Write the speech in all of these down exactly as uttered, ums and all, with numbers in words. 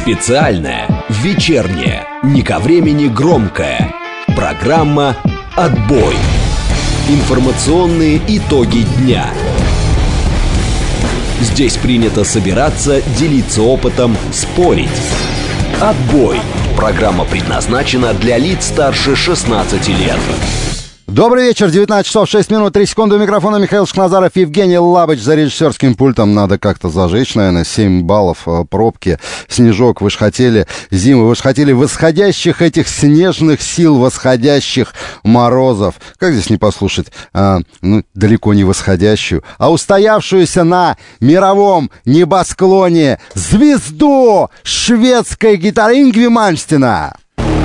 Специальная, вечерняя, не ко времени громкая программа «Отбой». Информационные итоги дня. Здесь принято собираться, делиться опытом, спорить. «Отбой». Программа предназначена для лиц старше шестнадцати лет. Добрый вечер, девятнадцать часов шесть минут три секунды. У микрофона Михаил Шкназаров, Евгений Лабыч. За режиссерским пультом надо как-то зажечь, наверное, семь баллов, пробки, снежок. Вы ж хотели зиму, вы ж хотели восходящих этих снежных сил, восходящих морозов. Как здесь не послушать, а, ну, далеко не восходящую, а устоявшуюся на мировом небосклоне звезду шведской гитары Ингви Мальмстена.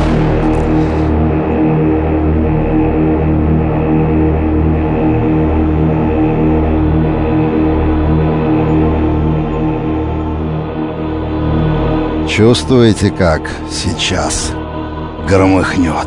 Чувствуете, как сейчас громыхнет?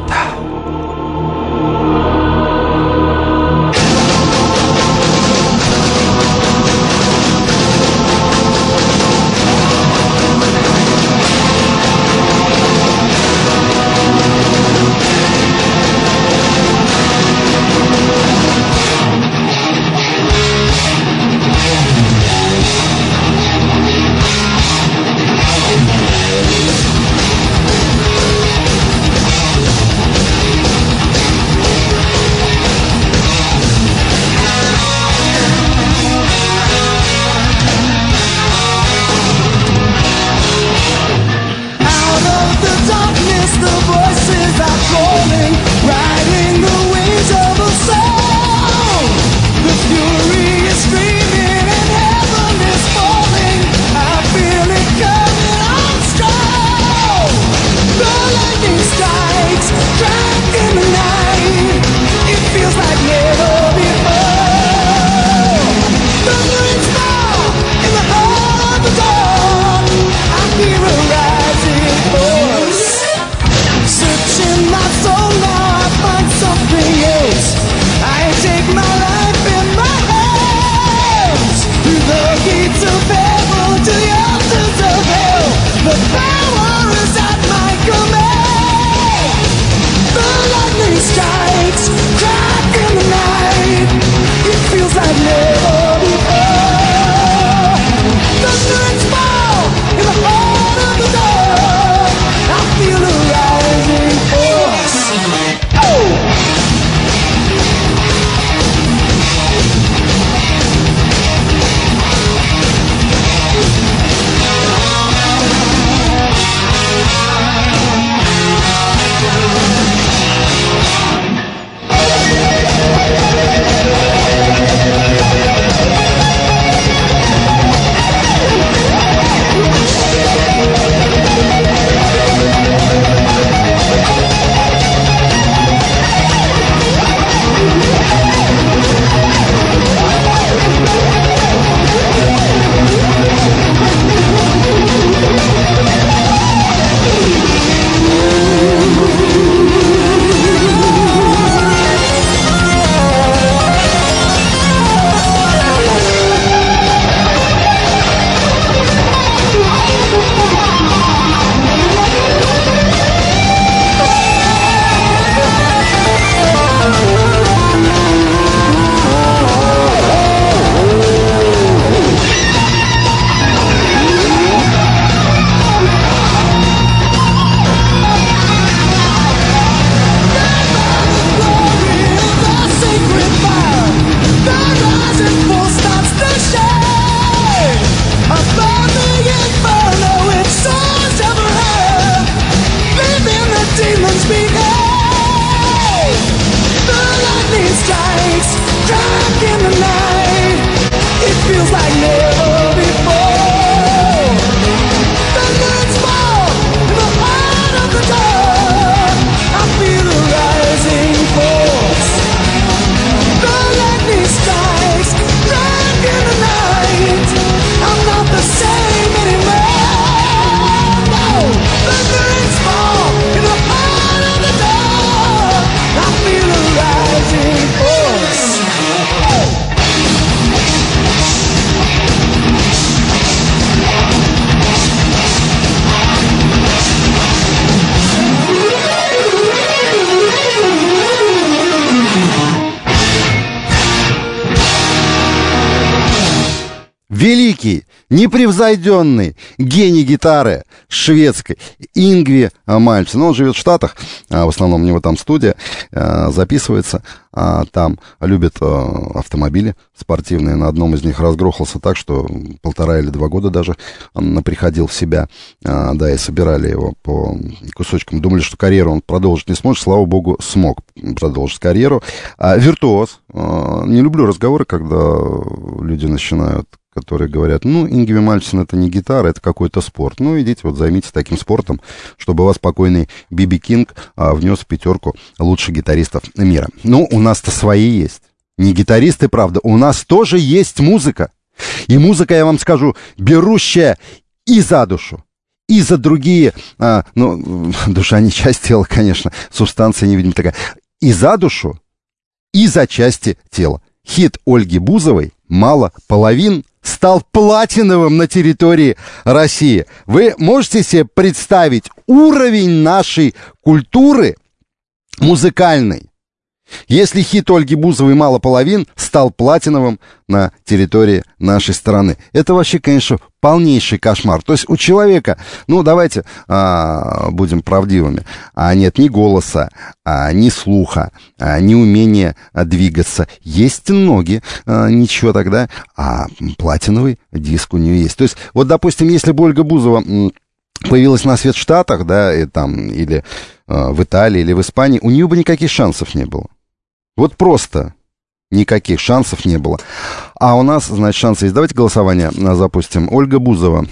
великий, непревзойденный гений гитары шведской Ингви Мальмсен. Ну, он живет в Штатах, в основном у него там студия, записывается, там любит автомобили спортивные. На одном из них разгрохался так, что полтора или два года даже он приходил в себя, да, и собирали его по кусочкам. Думали, что карьеру он продолжить не сможет, слава богу, смог продолжить карьеру. Виртуоз. Не люблю разговоры, когда люди начинают, которые говорят, ну, Ингви Мальмсен это не гитара, это какой-то спорт. Ну, идите, вот займитесь таким спортом, чтобы вас покойный Би Би Кинг а, внес в пятерку лучших гитаристов мира. Ну, у нас-то свои есть. Не гитаристы, правда, у нас тоже есть музыка. И музыка, я вам скажу, берущая и за душу, и за другие, а, ну, душа не часть тела, конечно, субстанция невидимая такая, и за душу, и за части тела. Хит Ольги Бузовой «Мало половин» стал платиновым на территории России. Вы можете себе представить уровень нашей культуры музыкальной, если хит Ольги Бузовой «Мало половин» стал платиновым на территории нашей страны? Это вообще, конечно, полнейший кошмар. То есть у человека, ну, давайте а, будем правдивыми, а нет ни голоса, а, ни слуха, а, ни умения а, двигаться. Есть ноги, а, ничего тогда, а платиновый диск у нее есть. То есть, вот, допустим, если бы Ольга Бузова появилась на свет в Штатах, да, и там, или а, в Италии, или в Испании, у нее бы никаких шансов не было. Вот просто никаких шансов не было. А у нас, значит, шансы есть. Давайте голосование запустим. Ольга Бузова.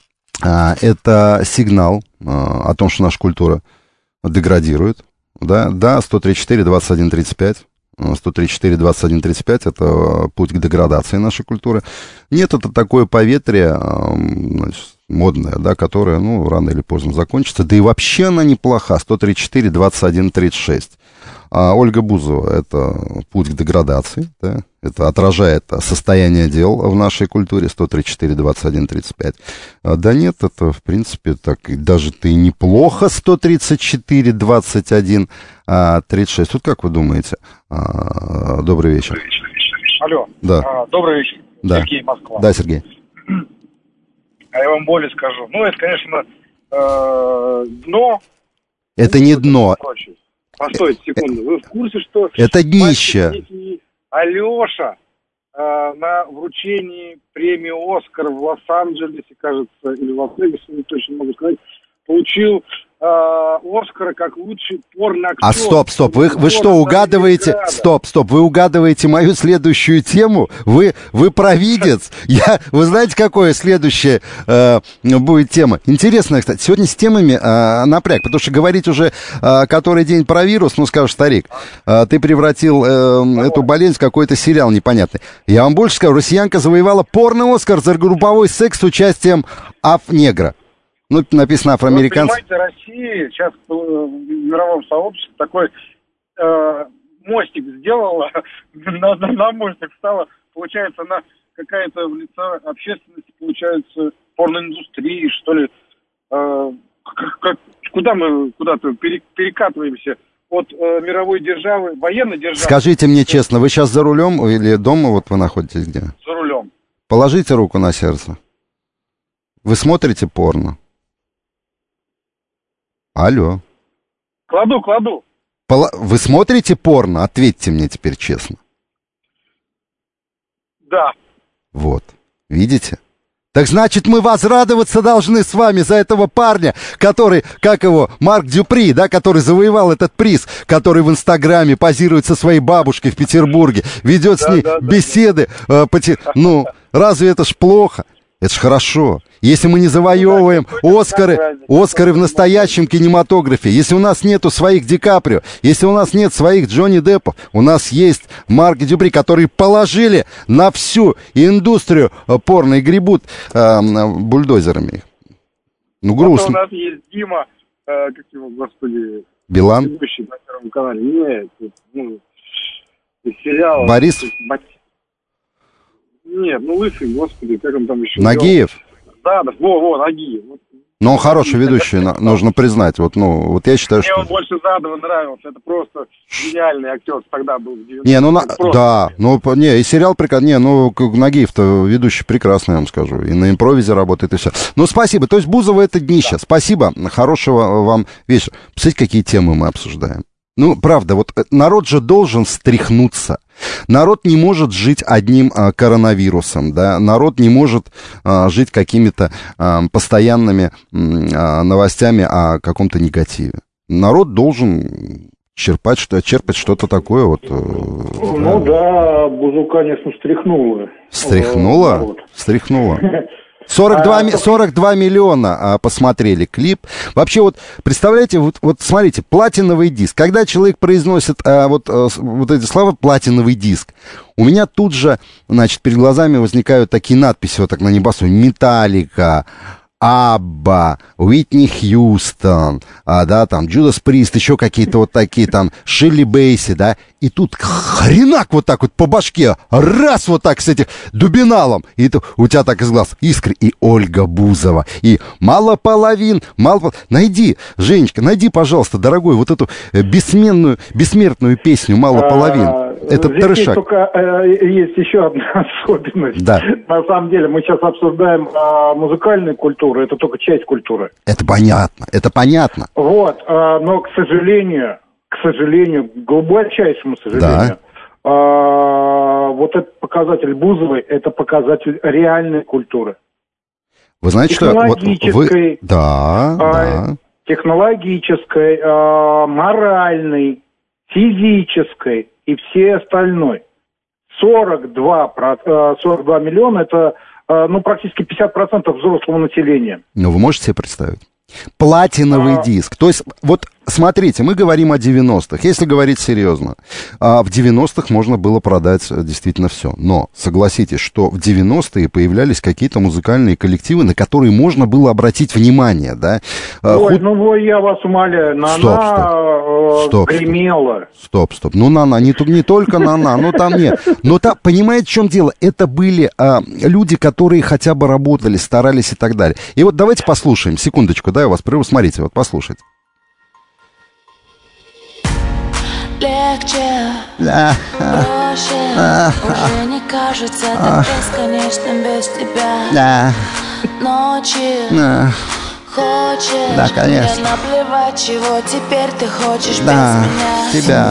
А, это сигнал а, о том, что наша культура деградирует. Да, да, сто тридцать четыре двадцать один тридцать пять. сто тридцать четыре двадцать один тридцать пять. Это путь к деградации нашей культуры. Нет, это такое поветрие, значит, модная, да, которая, ну, рано или поздно закончится. Да и вообще она неплоха. сто тридцать четыре двадцать один тридцать шесть. А Ольга Бузова — это путь к деградации, да, это отражает состояние дел в нашей культуре. Сто тридцать четыре двадцать один тридцать пять. А, да нет, это, в принципе, так, даже-то и неплохо. Сто тридцать четыре двадцать один тридцать шесть. Тут как вы думаете? А, добрый вечер. Алло. Да. А, добрый вечер. Да. Сергей, Москва. Да, Сергей. А я вам более скажу. Ну, это, конечно, э, дно. Это не дно. Постойте секунду. Вы в курсе, что... Это днище. Алеша э, на вручении премии «Оскар» в Лос-Анджелесе, кажется, или в Лас-Вегасе, не точно могу сказать, получил э, «Оскара» как лучший порно-актер. А стоп, стоп, вы, вы что, угадываете? Стоп, стоп, вы угадываете мою следующую тему? Вы, вы провидец? Я, вы знаете, какая следующая э, будет тема? Интересная, кстати. Сегодня с темами э, напряг, потому что говорить уже э, который день про вирус, ну, скажешь, старик, э, ты превратил э, эту болезнь в какой-то сериал непонятный. Я вам больше скажу, россиянка завоевала порно-Оскар за групповой секс с участием аф-негра. Ну, написано афроамериканцы. Вы понимаете, Россия сейчас в мировом сообществе такой э, мостик сделала, на, на, на мостик встала, получается, она какая-то в лицо общественности, получается, порноиндустрии, что ли. Э, как, как, куда мы куда-то пере, перекатываемся от э, мировой державы, военной державы. Скажите мне честно, вы сейчас за рулем или дома вот вы находитесь где? За рулем. Положите руку на сердце. Вы смотрите порно? Алло. Кладу, кладу. Пола... Вы смотрите порно? Ответьте мне теперь честно. Да. Вот. Видите? Так значит, мы возрадоваться должны с вами за этого парня, который, как его, Марк Дюпри, да, который завоевал этот приз, который в Инстаграме позирует со своей бабушкой в Петербурге, ведет да, с ней да, беседы. Да. Э, поте... Ну, разве это ж плохо? Это ж хорошо. Если мы не завоевываем Оскары, Оскары в настоящем кинематографе, если у нас нету своих Ди Каприо, если у нас нет своих Джонни Деппов, у нас есть Марк Дюпри, которые положили на всю индустрию порно и гребут э, бульдозерами. Ну, грустно. Вот у нас есть Дима, э, как его, господи... Билан? Ведущий на Первом канале. Нет, ну, из сериала... Борис? Нет, ну лысый, господи, как он там еще... Нагиев? Да, да, во, во, Нагиев. Вот, Но он хороший ведущий, нужно признать. Вот, ну, вот я считаю, Мне что... он больше Задова нравился. Это просто гениальный актер тогда был. Не, ну, на... просто... да, ну, не, и сериал прекрасный. Не, ну, Нагиев-то ведущий прекрасный, я вам скажу. И на импровизе работает, и все. Ну, спасибо. То есть Бузова — это днище. Да. Спасибо. Хорошего вам вечера. Посмотрите, какие темы мы обсуждаем. Ну, правда, вот народ же должен встряхнуться. Народ не может жить одним а, коронавирусом, да, народ не может а, жить какими-то а, постоянными а, новостями о каком-то негативе. Народ должен черпать, что, черпать что-то такое вот. Ну да, Бузу, конечно, встряхнуло. Встряхнуло? Встряхнуло. сорок два, сорок два миллиона а, посмотрели клип. Вообще вот, представляете, вот, вот смотрите, платиновый диск. Когда человек произносит а, вот, а, вот эти слова «платиновый диск», у меня тут же, значит, перед глазами возникают такие надписи вот так на небосу: «Металлика», Абба, Уитни Хьюстон, а, да, там, Джудас Прист, еще какие-то вот такие там, Шилли Бейси, да, и тут хренак вот так вот по башке, раз вот так с этих дубиналом, и это, у тебя так из глаз искры, и Ольга Бузова, и мало половин, мало... Найди, Женечка, найди, пожалуйста, дорогой, вот эту бессменную, бессмертную песню «Мало половин». Это здесь трешак. Есть только э, есть еще одна особенность. Да. На самом деле мы сейчас обсуждаем э, музыкальную культуру, это только часть культуры. Это понятно, это понятно. Вот, э, но, к сожалению, к сожалению, к глубочайшему сожалению, Да. э, вот этот показатель Бузовой, это показатель реальной культуры. Вы знаете, что... Вот вы... Да, э, да. Технологической, э, моральной, физической и все остальной. сорок два, сорок два миллиона – это ну, практически пятьдесят процентов взрослого населения. Ну, вы можете себе представить? Платиновый а... диск. То есть, вот смотрите, мы говорим о девяностых. Если говорить серьезно, в девяностых можно было продать действительно все. Но согласитесь, что в девяностые появлялись какие-то музыкальные коллективы, на которые можно было обратить внимание, да? Ой, Худ... ну я вас умоляю, Нана стоп, стоп. Стоп, гремела. Стоп, стоп. Ну, Нана, не, не только Нана, ну там нет. Но там, понимаете, в чем дело? Это были а, люди, которые хотя бы работали, старались и так далее. И вот давайте послушаем, секундочку, да, я вас прерву, смотрите, вот послушайте. Легче, да. проще, а, уже не кажется а, так бесконечным без тебя. Да. Ночи, Да. хочешь, Да, конечно. мне наплевать, чего теперь ты хочешь Да, без тебя.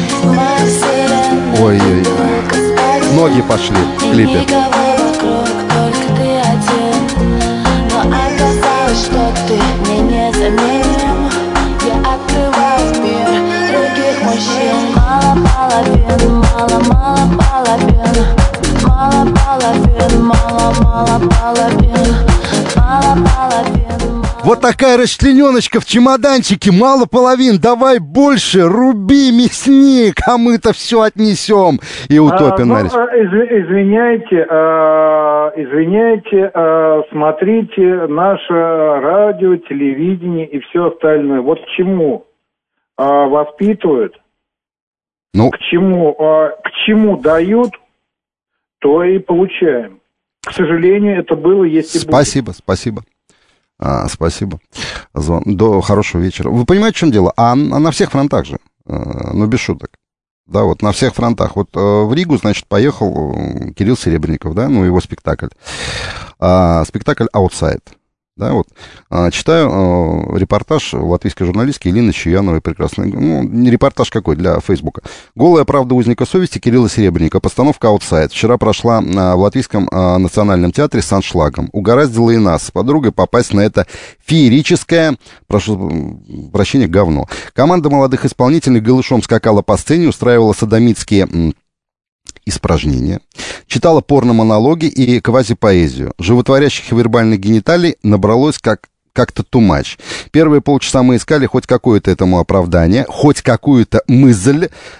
меня. Ой-ой-ой. Ноги пошли в клипе. Никого вокруг, только ты один. Но оказалось, что ты мне не заменим. Я открываю мир других мужчин. Мало половин, мало, мало половин. Мало половин, мало, мало половин. Мало половин. Вот такая расчлененочка в чемоданчике, мало половин, давай больше, руби, мясник, а мы-то все отнесем. И утопим. А, ну, извиняйте, а, извиняйте, а, смотрите наше радио, телевидение и все остальное. Вот к чему а, воспитывают, ну... к чему, а, к чему дают, то и получаем. К сожалению, это было, есть и будет. Спасибо, спасибо. А, спасибо. Звон... До хорошего вечера. Вы понимаете, в чем дело? А, а на всех фронтах же. А, ну, без шуток. Да, вот на всех фронтах. Вот а, в Ригу, значит, поехал Кирилл Серебренников, да, ну, его спектакль. А, спектакль «Аутсайд». Да, вот. А, читаю а, репортаж латвийской журналистки Елены Чуяновой, прекрасный, ну, не репортаж какой, для Фейсбука. «Голая правда узника совести» Кирилла Серебренникова. Постановка «Аутсайд». Вчера прошла а, в Латвийском а, национальном театре с аншлагом. Угораздило и нас с подругой попасть на это феерическое, прошу прощения, говно. Команда молодых исполнителей голышом скакала по сцене, устраивала содомитские... испражнения, читала порно-монологи и квазипоэзию. Животворящих вербальных гениталий набралось как, как-то too much. Первые полчаса мы искали хоть какое-то этому оправдание, хоть какую-то мысль,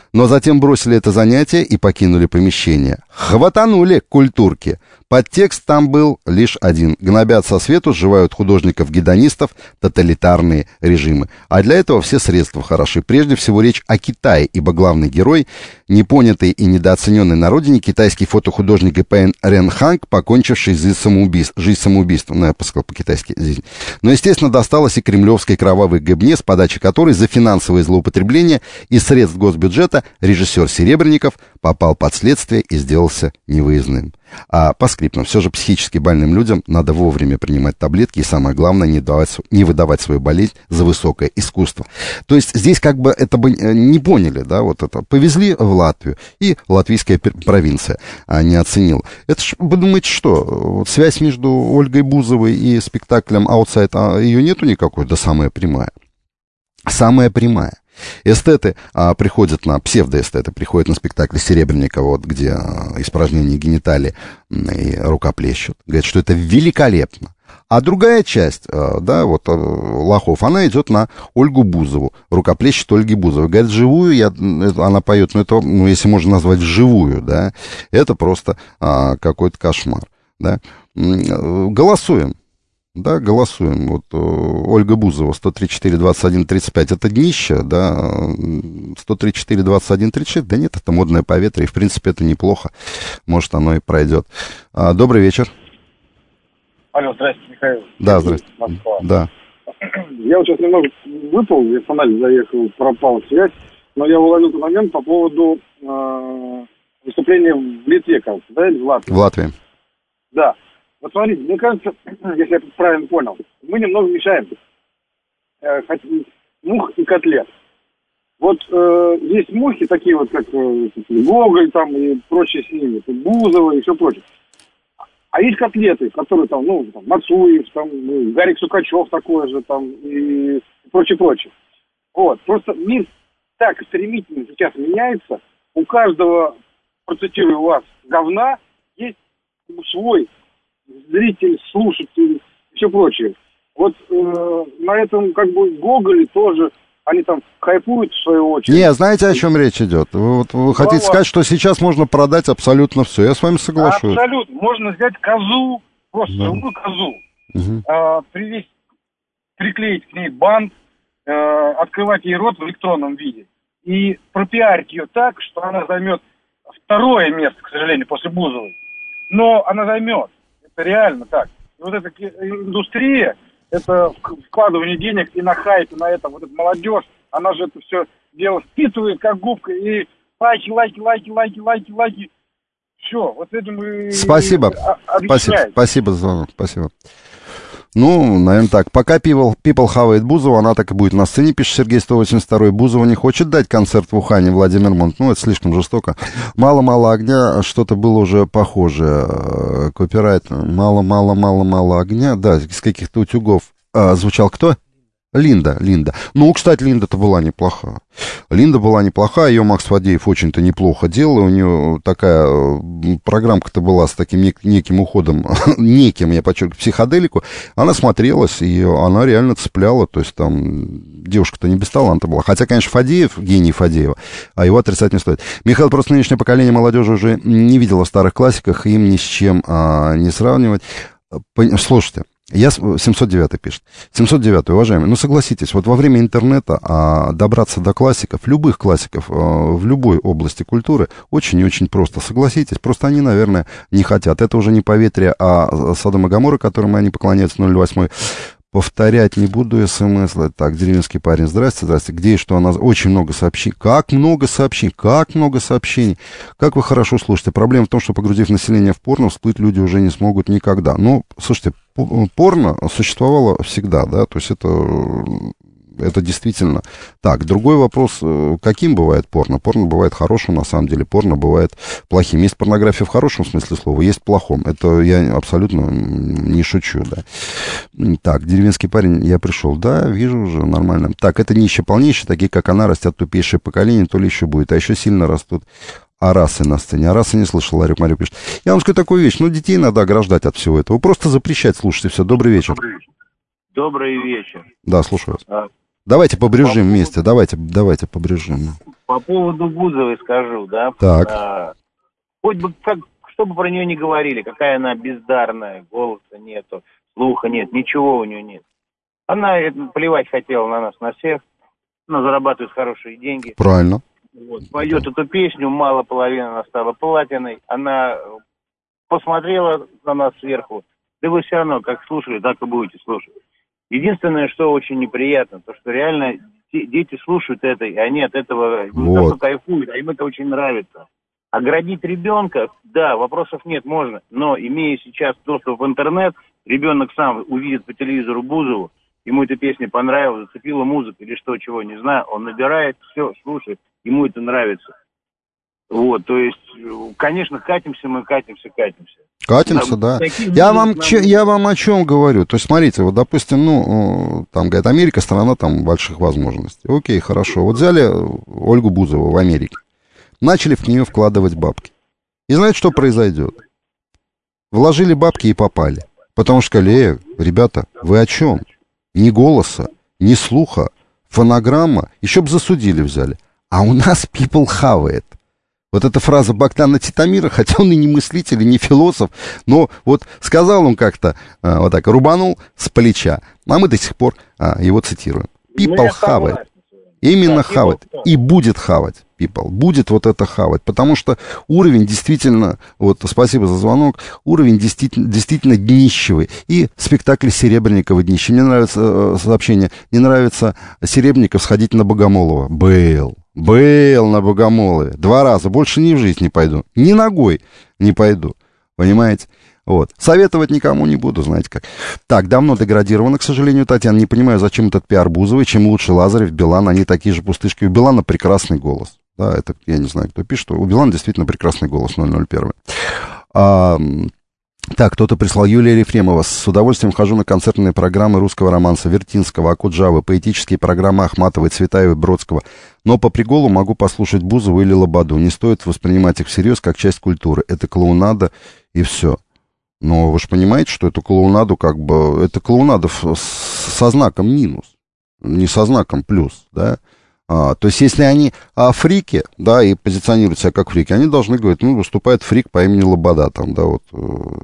Но затем бросили это занятие и покинули помещение. Хватанули культурки. Подтекст там был лишь один. Гнобят со свету, сживают художников-гедонистов тоталитарные режимы. А для этого все средства хороши. Прежде всего речь о Китае, ибо главный герой, непонятый и недооцененный на родине, китайский фотохудожник И П Рен Ханг, покончивший жизнь самоубийством. Жизнь самоубийством, ну я сказал по-китайски жизнь. Но, естественно, досталось и кремлевской кровавой гэбне, с подачи которой за финансовые злоупотребления из средств госбюджета режиссер Серебренников попал под следствие и сделался невыездным. А по скриптам, все же психически больным людям надо вовремя принимать таблетки и, самое главное, не, давать, не выдавать свою болезнь за высокое искусство. То есть здесь как бы это бы не поняли, да, вот это. Повезли в Латвию, и латвийская провинция а, не оценила. Это ж, вы думаете, что? Вот связь между Ольгой Бузовой и спектаклем «Аутсайд», а ее нету никакой? Да самая прямая. Самая прямая. Эстеты а, приходят на, псевдоэстеты приходят на спектакль Серебренникова, вот, где а, испражнения гениталии и рукоплещут. Говорят, что это великолепно. А другая часть, а, да, вот а, лохов, она идет на Ольгу Бузову, рукоплещет Ольги Бузовой. Говорят, живую, я, это, она поет, ну, это, ну, если можно назвать вживую, да, это просто а, какой-то кошмар, да. Голосуем. Да, голосуем. Вот Ольга Бузова, сто тридцать четыре двадцать один тридцать пять, это днище, да, сто тридцать четыре двадцать один тридцать шесть, да нет, это модное поветрие, в принципе, это неплохо, может, оно и пройдет. А, добрый вечер. Алло, здравствуйте, Михаил. Да, здравствуйте. Москва. Да. Я вот сейчас немного выпал, я в анализ заехал, пропала связь, но я уловил тот момент по поводу э, выступления в Литве, кажется, да, или в Латвии? В Латвии. Да. Вот смотрите, мне кажется, если я правильно понял, мы немного мешаем э, мух и котлет. Вот э, есть мухи, такие вот, как э, Гоголь там и прочие с ними, Бузова и все прочее. А есть котлеты, которые там, ну, там, Мацуев, там, ну, Гарик Сукачев такой же, там, и прочее-прочее. Вот, просто мир так стремительно сейчас меняется, у каждого, процитирую вас, говна есть свой зритель, слушатель и все прочее. Вот э, на этом как бы Гоголе тоже, они там хайпуют в свою очередь. Не, знаете, о чем речь идет? Вы, вот, вы хотите сказать, что сейчас можно продать абсолютно все. Я с вами соглашусь. Абсолютно. Можно взять козу, просто да. живую козу, угу. э, привезть, приклеить к ней бант, э, открывать ей рот в электронном виде и пропиарить ее так, что она займет второе место, к сожалению, после Бузовой. Но она займет. Это реально так. И вот эта индустрия, это вкладывание денег и на хайп, и на это, вот эта молодежь, она же это все дело впитывает, как губка, и лайки, лайки, лайки, лайки, лайки, лайки. Все, вот этим и... Спасибо. Спасибо, спасибо за звонок, спасибо. Ну, наверное, так. Пока People, people хавает Бузову, она так и будет на сцене, пишет Сергей сто восемьдесят два. Бузова не хочет дать концерт в Ухане, Владимир Монт. Ну, это слишком жестоко. Мало-мало огня, что-то было уже похожее. Копирайт. Мало-мало-мало-мало огня. Да, из каких-то утюгов. А, звучал кто? Линда, Линда. Ну, кстати, Линда-то была неплоха. Линда была неплоха, ее Макс Фадеев очень-то неплохо делал. У нее такая программка-то была с таким нек- неким уходом, неким, я подчеркиваю, психоделику. Она смотрелась, и она реально цепляла. То есть там девушка-то не без таланта была. Хотя, конечно, Фадеев, гений Фадеева, а его отрицать не стоит. Михаил, просто нынешнее поколение молодежи уже не видело в старых классиках, им ни с чем а, не сравнивать. Слушайте. Я, семьсот девятый пишет. семьсот девятый, уважаемый, ну согласитесь, вот во время интернета а, добраться до классиков, любых классиков а, в любой области культуры очень и очень просто. Согласитесь, просто они, наверное, не хотят. Это уже не поветрие, а Содом и Гоморра, которым они поклоняются, ноль восемь. Повторять не буду смс. Так, деревенский парень, здрасте, здрасте. Где и что она... Очень много сообщений. Как много сообщений, как много сообщений. Как вы хорошо слушаете. Проблема в том, что, погрузив население в порно, всплыть люди уже не смогут никогда. Ну, слушайте, порно существовало всегда, да, то есть это... Это действительно так. Другой вопрос, каким бывает порно? Порно бывает хорошим, на самом деле. Порно бывает плохим. Есть порнография в хорошем смысле слова, есть в плохом. Это я абсолютно не шучу, да. Так, деревенский парень, я пришел. Да, вижу уже, нормально. Так, это нищие полнейшие, такие, как она, растят тупейшее поколение, то ли еще будет. А еще сильно растут арасы на сцене. Арасы не слышал, Ларик Марик пишет. Я вам скажу такую вещь. Ну, детей надо ограждать от всего этого. Просто запрещать слушать, и все. Добрый вечер. Добрый вечер. Да, слушаю вас. Давайте побрежим по вместе, давайте, давайте побрежим. По поводу Бузовой скажу, да. Так. А, хоть бы как, что бы про нее ни говорили, какая она бездарная, голоса нету, слуха нет, ничего у нее нет. Она плевать хотела на нас, на всех. Она зарабатывает хорошие деньги. Правильно. Вот, поет эту песню, мало половины она стала платиной. Она посмотрела на нас сверху. Да вы все равно, как слушали, так и будете слушать. Единственное, что очень неприятно, то что реально дети слушают это, и они от этого не вот. то что кайфуют, а им это очень нравится. Оградить ребенка, да, вопросов нет, можно. Но имея сейчас доступ в интернет, ребенок сам увидит по телевизору Бузову, ему эта песня понравилась, зацепила музыка или что, чего, не знаю, он набирает, все, слушает, ему это нравится. Вот, то есть, конечно, катимся мы, катимся, катимся. Катимся, да. да. Я вам, нам... че, я вам о чем говорю. То есть, смотрите, вот, допустим, ну, там, говорят, Америка страна там больших возможностей. Окей, хорошо. Вот взяли Ольгу Бузову в Америке, начали в нее вкладывать бабки. И знаете, что произойдет? Вложили бабки и попали. Потому что сказали, э, ребята, вы о чем? Ни голоса, ни слуха, фонограмма, еще бы засудили взяли. А у нас people хавает. Вот эта фраза Богдана Титамира, хотя он и не мыслитель, и не философ, но вот сказал он как-то, а, вот так, рубанул с плеча, а мы до сих пор а, его цитируем. People хавает. Именно да, хавать. И будет хавать, people. Будет вот это хавать. Потому что уровень действительно, вот спасибо за звонок, уровень действительно, действительно днищевый. И спектакль Серебренникова днище. Мне нравится э, сообщение, не нравится Серебренников сходить на Богомолова. Был. Был на Богомолове. Два раза. Больше ни в жизнь не пойду. Ни ногой не пойду. Понимаете? Вот. Советовать никому не буду, знаете как. Так, давно деградировано, к сожалению, Татьяна. Не понимаю, зачем этот пиар Бузовой, чем лучше Лазарев, Билан, они такие же пустышки. У Билана прекрасный голос. Да, это я не знаю, кто пишет. У Билана действительно прекрасный голос, ноль ноль один. А, так, кто-то прислал. Юлия Ефремова. С удовольствием хожу на концертные программы русского романса Вертинского, Акуджавы, поэтические программы Ахматовой, Цветаевой, Бродского. Но по приколу могу послушать Бузову или Лободу. Не стоит воспринимать их всерьез как часть культуры. Это клоунада и все. Но вы же понимаете, что эту клоунаду как бы... Это клоунада со знаком минус, не со знаком плюс, да? А, то есть, если они а, фрики, да, и позиционируют себя как фрики, они должны говорить, ну, выступает фрик по имени Лобода, там, да, вот.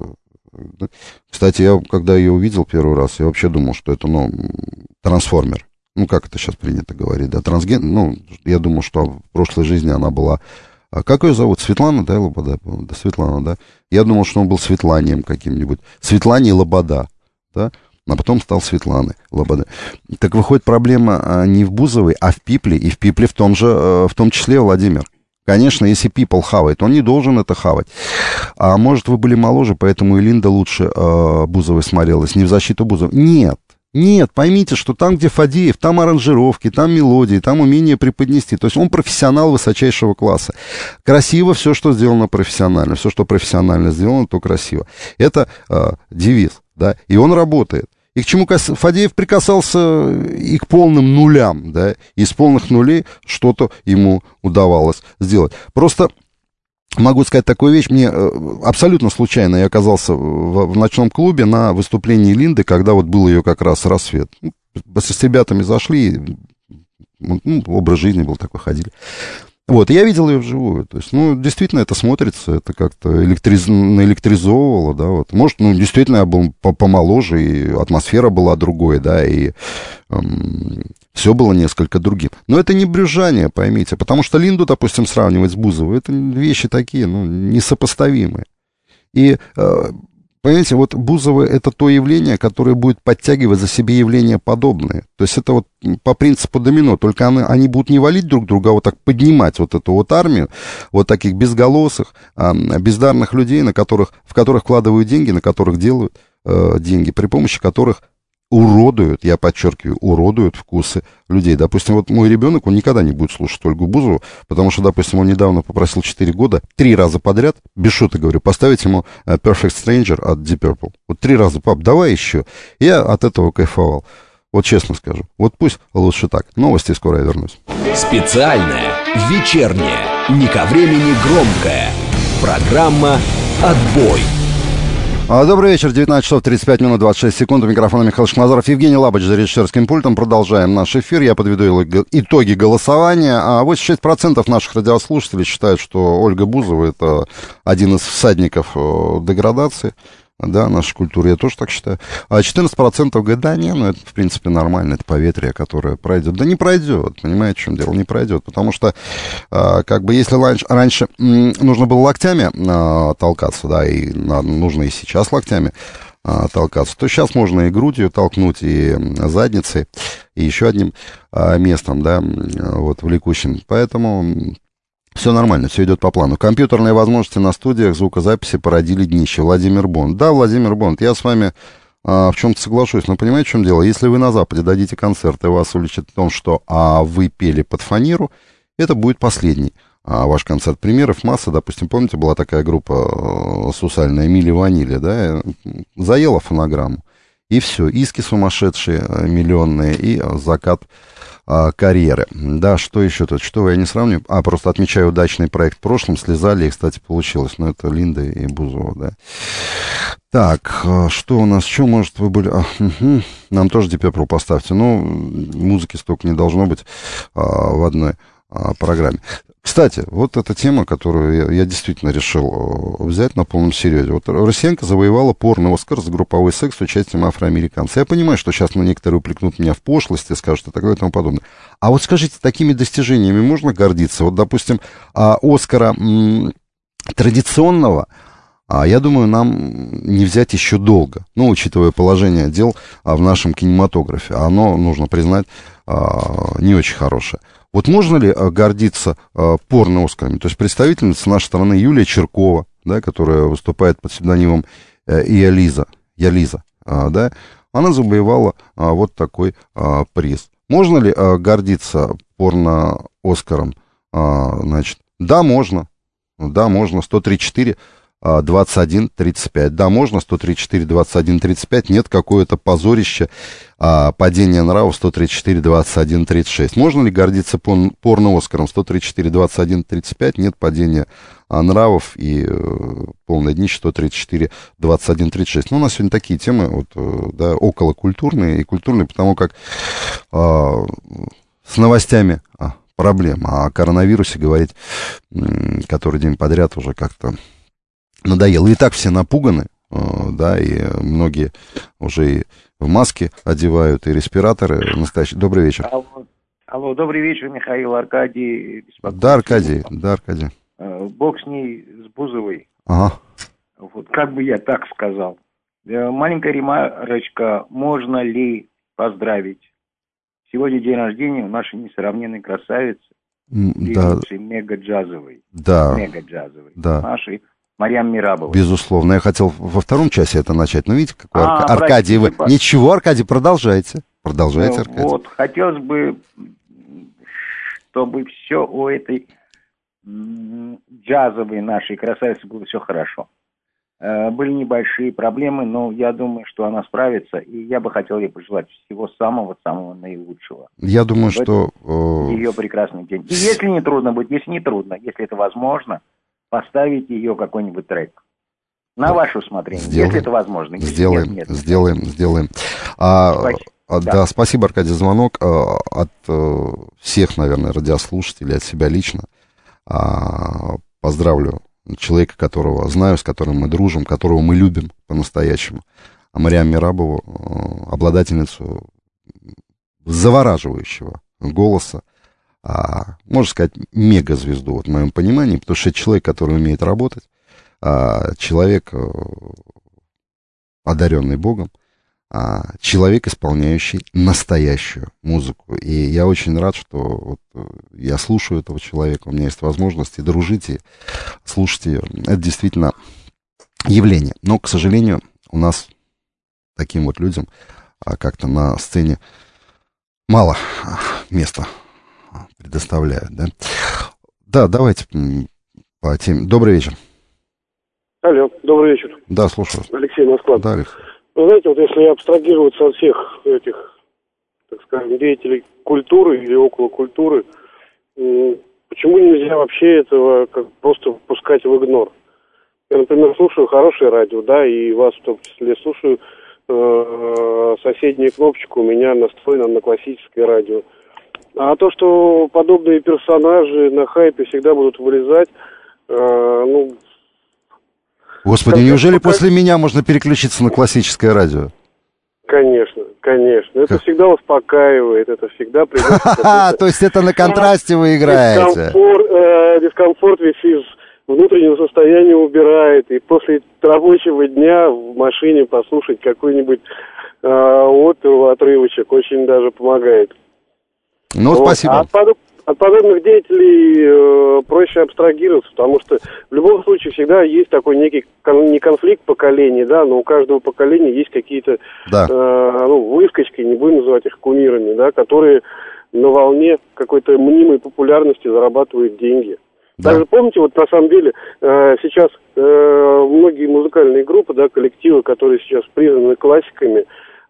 Кстати, я, когда ее увидел первый раз, я вообще думал, что это, ну, трансформер. Ну, как это сейчас принято говорить, да, трансген... Ну, я думал, что в прошлой жизни она была... А как ее зовут? Светлана, да, Лобода? Да, Светлана, да. Я думал, что он был Светланием каким-нибудь. Светлане Лобода, да. А потом стал Светланой Лобода. Так выходит, проблема не в Бузовой, а в Пипле. И в Пипле в том же, в том числе, Владимир. Конечно, если people хавает, он не должен это хавать. А может, вы были моложе, поэтому и Линда лучше э, Бузовой смотрелась. Не в защиту Бузовой. Нет. Нет, поймите, что там, где Фадеев, там аранжировки, там мелодии, там умение преподнести. То есть он профессионал высочайшего класса. Красиво все, что сделано профессионально. Все, что профессионально сделано, то красиво. Это э, девиз, да, и он работает. И к чему Фадеев прикасался и к полным нулям, да, и с полных нулей что-то ему удавалось сделать. Просто... Могу сказать такую вещь, мне абсолютно случайно я оказался в, в ночном клубе на выступлении Линды, когда вот был ее как раз рассвет. С ребятами зашли, ну, образ жизни был такой, ходили. Вот, я видел ее вживую, то есть, ну, действительно это смотрится, это как-то электриз... наэлектризовывало, да, вот. Может, ну, действительно я был помоложе, и атмосфера была другой, да, и эм, все было несколько другим. Но это не брюзжание, поймите, потому что Линду, допустим, сравнивать с Бузовой, это вещи такие, ну, несопоставимые. И... Э, Понимаете, вот Бузова — это то явление, которое будет подтягивать за себе явления подобные. То есть это вот по принципу домино, только они, они будут не валить друг друга, а вот так поднимать вот эту вот армию, вот таких безголосых, а, бездарных людей, на которых, в которых вкладывают деньги, на которых делают э, деньги, при помощи которых уродуют, я подчеркиваю, уродуют вкусы людей. Допустим, вот мой ребенок, он никогда не будет слушать Ольгу Бузову, потому что, допустим, он недавно попросил четыре года, три раза подряд, без шуток говорю, поставить ему Perfect Stranger от Deep Purple. Вот три раза, пап, давай еще. Я от этого кайфовал. Вот честно скажу. Вот пусть лучше так. Новости, скоро я вернусь. Специальная, вечерняя, не ко времени громкая. Программа «Отбой». Добрый вечер, девятнадцать часов тридцать пять минут двадцать шесть секунд. У микрофона Михаил Шахназаров, Евгений Лабыч за режиссерским пультом. Продолжаем наш эфир. Я подведу итоги голосования. восемьдесят шесть процентов наших радиослушателей считают, что Ольга Бузова — это один из всадников деградации, да, нашей культуры. Я тоже так считаю. А четырнадцать процентов говорят, да, не, ну это, в принципе, нормально, это поветрие, которое пройдет. Да не пройдет, понимаете, в чем дело, не пройдет. Потому что, а, как бы, если раньше, раньше м, нужно было локтями а, толкаться, да, и а, нужно и сейчас локтями а, толкаться, то сейчас можно и грудью толкнуть, и задницей, и еще одним а, местом, да, вот, влекущим. Поэтому... Все нормально, все идет по плану. Компьютерные возможности на студиях звукозаписи породили днище. Владимир Бонд. Да, Владимир Бонд, я с вами а, в чем-то соглашусь. Но понимаете, в чем дело? Если вы на Западе дадите концерт, и вас уличат в том, что а, вы пели под фанеру, это будет последний а, ваш концерт. Примеров масса. Допустим, помните, была такая группа а, сусальная «Мили Ванили», да? Заела фонограмму. И все. Иски сумасшедшие, миллионные, и закат карьеры. Да, что еще тут? Что я не сравню? А, просто отмечаю удачный проект в прошлом. Слезали, и, кстати, получилось. Но это Линда и Бузова, да. Так, что у нас? Что, может, вы были... А, угу. Нам тоже Deep Purple поставьте. Ну, музыки столько не должно быть а, в одной а, программе. Кстати, вот эта тема, которую я, я действительно решил взять на полном серьезе. Вот россиянка завоевала порно-оскар за групповой секс с участием афроамериканца. Я понимаю, что сейчас ну, некоторые упрекнут меня в пошлости, скажут, что такое и тому подобное. А вот скажите, такими достижениями можно гордиться? Вот, допустим, Оскара м- традиционного, а я думаю, нам не взять еще долго. Ну, учитывая положение дел а, в нашем кинематографе. Оно, нужно признать, а, не очень хорошее. Вот можно ли а, гордиться а, порно-оскарами? То есть представительница нашей страны Юлия Черкова, да, которая выступает под псевдонимом э, Иолиза, Ялиза, а, да, она завоевала а, вот такой а, приз. Можно ли а, гордиться порно-оскаром? А, значит, да, можно. Да, можно. сто тридцать четыре двадцать один тридцать пять. Да, можно. сто тридцать четыре двадцать один тридцать пять. Нет, какое-то позорище. А, падение нравов сто тридцать четыре двадцать один тридцать шесть. Можно ли гордиться пор- порно-оскаром? сто тридцать четыре двадцать один тридцать пять. Нет, падения а, нравов и э, полное днище сто тридцать четыре двадцать один тридцать шесть. Ну, у нас сегодня такие темы, вот, э, да, околокультурные и культурные, потому как э, с новостями а, проблем. А о коронавирусе говорить м- который день подряд уже как-то надоело. И так все напуганы, э, да, и многие уже и в маске одевают, и респираторы настоящие. Добрый вечер. Алло, алло, добрый вечер, Михаил, Аркадий. Да, Аркадий, да, Аркадий. Бог с ней, с Бузовой. Ага. Вот, как бы я так сказал. Маленькая ремарочка, можно ли поздравить? Сегодня день рождения у нашей несравненной красавицы, да. мега-джазовой. Да. Мега-джазовой. Да. Нашей Марьям Мерабовой. Безусловно. Я хотел во втором часе это начать, но видите, какой а, Арк... Аркадий, вы... по... Ничего, Аркадий, продолжайте. Продолжайте, Аркадий. Вот, хотелось бы, чтобы все у этой джазовой нашей красавицы было все хорошо. Были небольшие проблемы, но я думаю, что она справится, и я бы хотел ей пожелать всего самого-самого наилучшего. Я думаю, что... Ее прекрасный день. И если не трудно будет, если не трудно, если это возможно, поставить ее какой-нибудь трек. На ваше усмотрение, сделаем, если это возможно. Если сделаем, нет, нет. сделаем, сделаем. А, спасибо. Да. да, спасибо, Аркадий, звонок. От всех, наверное, радиослушателей, от себя лично поздравлю человека, которого знаю, с которым мы дружим, которого мы любим по-настоящему. А Марьям Мерабову, обладательницу завораживающего голоса, а, можно сказать, мегазвезду, вот, в моем понимании, потому что это человек, который умеет работать, а, человек, одаренный Богом, а, человек, исполняющий настоящую музыку. И я очень рад, что вот, я слушаю этого человека, у меня есть возможность и дружить, и слушать ее. Это действительно явление. Но, к сожалению, у нас таким вот людям а, как-то на сцене мало места предоставляют, да? Да, давайте по теме. Добрый вечер. Алло, добрый вечер. Да, слушаю. Алексей, Москва. Да, Алекс. Вы знаете, вот если абстрагироваться от всех этих, так скажем, деятелей культуры или около культуры, почему нельзя вообще этого как просто пускать в игнор? Я, например, слушаю хорошее радио, да, и вас в том числе слушаю. Э, соседняя кнопочка у меня настроена на классическое радио. А то, что подобные персонажи на хайпе всегда будут вылезать, э, ну... Господи, неужели пока... после меня можно переключиться на классическое радио? Конечно, конечно. Это как? Всегда успокаивает, это всегда приносит... Ха-ха, то есть это на контрасте вы играете. Дискомфорт, э, дискомфорт весь из внутреннего состояния убирает. И после рабочего дня в машине послушать какой-нибудь э, отзыв, отрывочек очень даже помогает. Ну, вот. Спасибо. А от, подоб, от подобных деятелей э, проще абстрагироваться, потому что в любом случае всегда есть такой некий, кон, не конфликт поколений, да, но у каждого поколения есть какие-то да. э, ну, выскочки, не будем называть их кумирами, да, которые на волне какой-то мнимой популярности зарабатывают деньги. Да. Также помните, вот на самом деле э, сейчас э, многие музыкальные группы, да, коллективы, которые сейчас признаны классиками,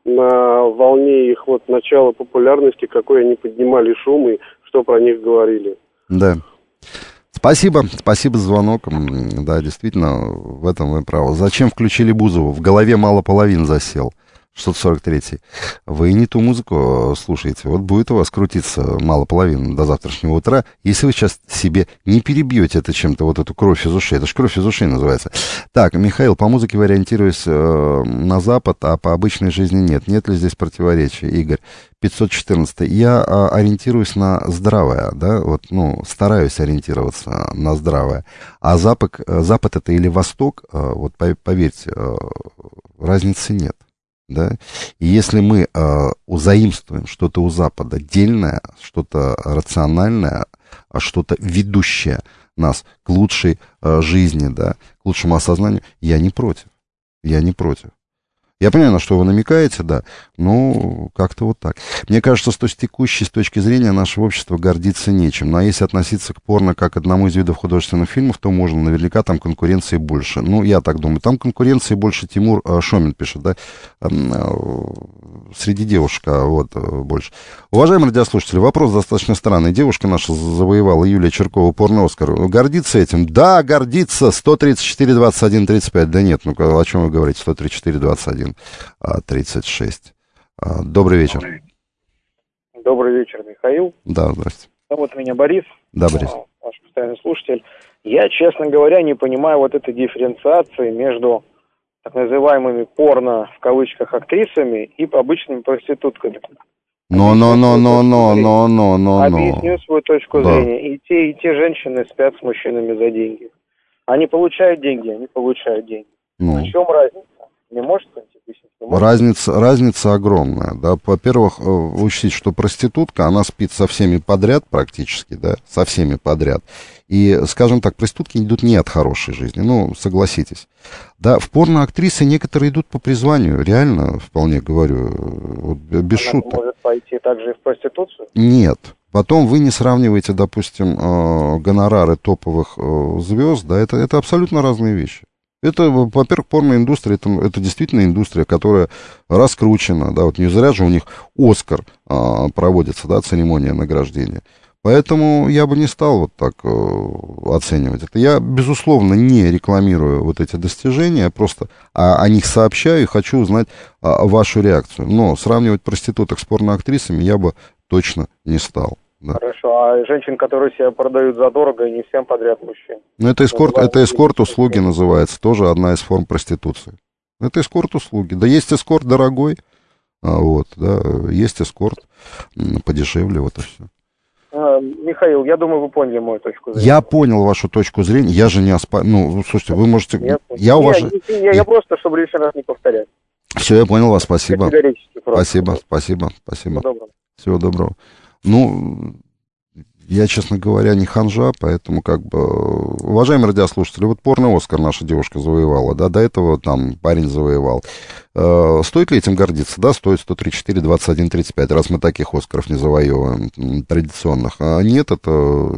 на волне их вот начала популярности, какой они поднимали шум и что про них говорили. Да. Спасибо, спасибо за звонок. Да, действительно, в этом вы правы. Зачем включили Бузову? В голове мало половин засел. шестьсот сорок третий. Вы не ту музыку слушаете. Вот будет у вас крутиться мало половин до завтрашнего утра, если вы сейчас себе не перебьете это чем-то, вот эту кровь из ушей. Это же кровь из ушей называется. Так, Михаил, по музыке вы ориентируетесь э, на Запад, а по обычной жизни нет. Нет ли здесь противоречия? Игорь, пятьсот четырнадцатый. Я э, ориентируюсь на здравое, да, вот, ну, стараюсь ориентироваться на здравое. А Запад, э, Запад это или Восток, э, вот поверьте, э, разницы нет. Да? И если мы э, узаимствуем что-то у Запада дельное, что-то рациональное, что-то ведущее нас к лучшей э, жизни, да, к лучшему осознанию, я не против. Я не против. Я понимаю, на что вы намекаете, да, но как-то вот так. Мне кажется, что с текущей, с точки зрения нашего общества гордиться нечем. Но если относиться к порно как к одному из видов художественных фильмов, то можно. Наверняка там конкуренции больше. Ну, я так думаю. Там конкуренции больше. Тимур э, Шомин пишет, да, э, э, среди девушек, а вот э, больше. Уважаемые радиослушатели, вопрос достаточно странный. Девушка наша завоевала, Юлия Черкова, порно-Оскар. Гордится этим? Да, гордится. сто тридцать четыре двадцать один тридцать пять. Да нет, ну о чем вы говорите? сто тридцать четыре двадцать один тридцать шесть. Добрый вечер. Добрый вечер, Михаил. Да, здравствуйте. Зовут меня Борис. Да, Борис. Ваш постоянный слушатель. Я, честно говоря, не понимаю вот этой дифференциации между так называемыми порно, в кавычках, актрисами и обычными проститутками. Но, но, но, но, но, но, но, но, Объясню свою точку да. зрения. И те, и те женщины спят с мужчинами за деньги. Они получают деньги, они получают деньги. Ну. В чем разница? Не может кто-нибудь объяснить? Разница, разница огромная, да. Во-первых, учтите, что проститутка, она спит со всеми подряд практически, да, со всеми подряд. И, скажем так, проститутки идут не от хорошей жизни, ну, согласитесь. Да, в порно-актрисы некоторые идут по призванию, реально, вполне говорю, вот, без она шуток. Может пойти также и в проституцию? Нет. Потом вы не сравниваете, допустим, гонорары топовых звезд, да, это, это абсолютно разные вещи. Это, во-первых, порноиндустрия, это, это действительно индустрия, которая раскручена, да, вот не зря же у них Оскар а, проводится, да, церемония награждения. Поэтому я бы не стал вот так а, оценивать это. Я, безусловно, не рекламирую вот эти достижения, просто а, о них сообщаю и хочу узнать а, вашу реакцию. Но сравнивать проституток с порноактрисами я бы точно не стал. Да. Хорошо, а женщин, которые себя продают задорого, и не всем подряд мужчин? Ну, это эскорт, это эскорт-услуги называется, тоже одна из форм проституции. Это эскорт-услуги. Да есть эскорт дорогой, а, вот, да, есть эскорт подешевле, вот и все. А, Михаил, я думаю, вы поняли мою точку зрения. Я понял вашу точку зрения, я же не оспариваю, ну, слушайте, вы можете... Нет, я уважаю... Я, я, я просто, чтобы лишний раз не повторять. Все, я понял вас, спасибо. Спасибо, спасибо, спасибо. Всего доброго. Всего доброго. Ну, я, честно говоря, не ханжа, поэтому как бы... Уважаемые радиослушатели, вот порно-Оскар наша девушка завоевала, да, до этого там парень завоевал. Э, стоит ли этим гордиться? Да, стоит. Сто тридцать четыре двадцать один тридцать пять, раз мы таких Оскаров не завоевываем, традиционных. А нет, это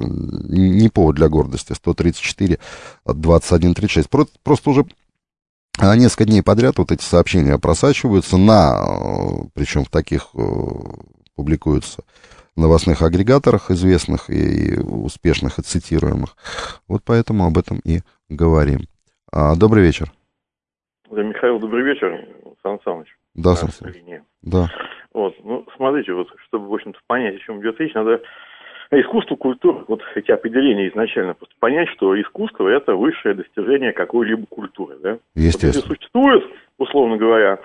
не повод для гордости. Сто тридцать четыре двадцать один тридцать шесть. Просто, просто уже... А несколько дней подряд вот эти сообщения просачиваются на... Причем в таких публикуются новостных агрегаторах известных и успешных, и цитируемых. Вот поэтому об этом и говорим. А, добрый вечер. Да, Михаил, добрый вечер. Сан Саныч. Да, Сан Саныч. Да. Вот, ну, смотрите, вот, чтобы, в общем-то, понять, о чем идет речь, надо искусство, культура, вот эти определения изначально, просто понять, что искусство – это высшее достижение какой-либо культуры, да? Естественно. Вот, существует, условно говоря,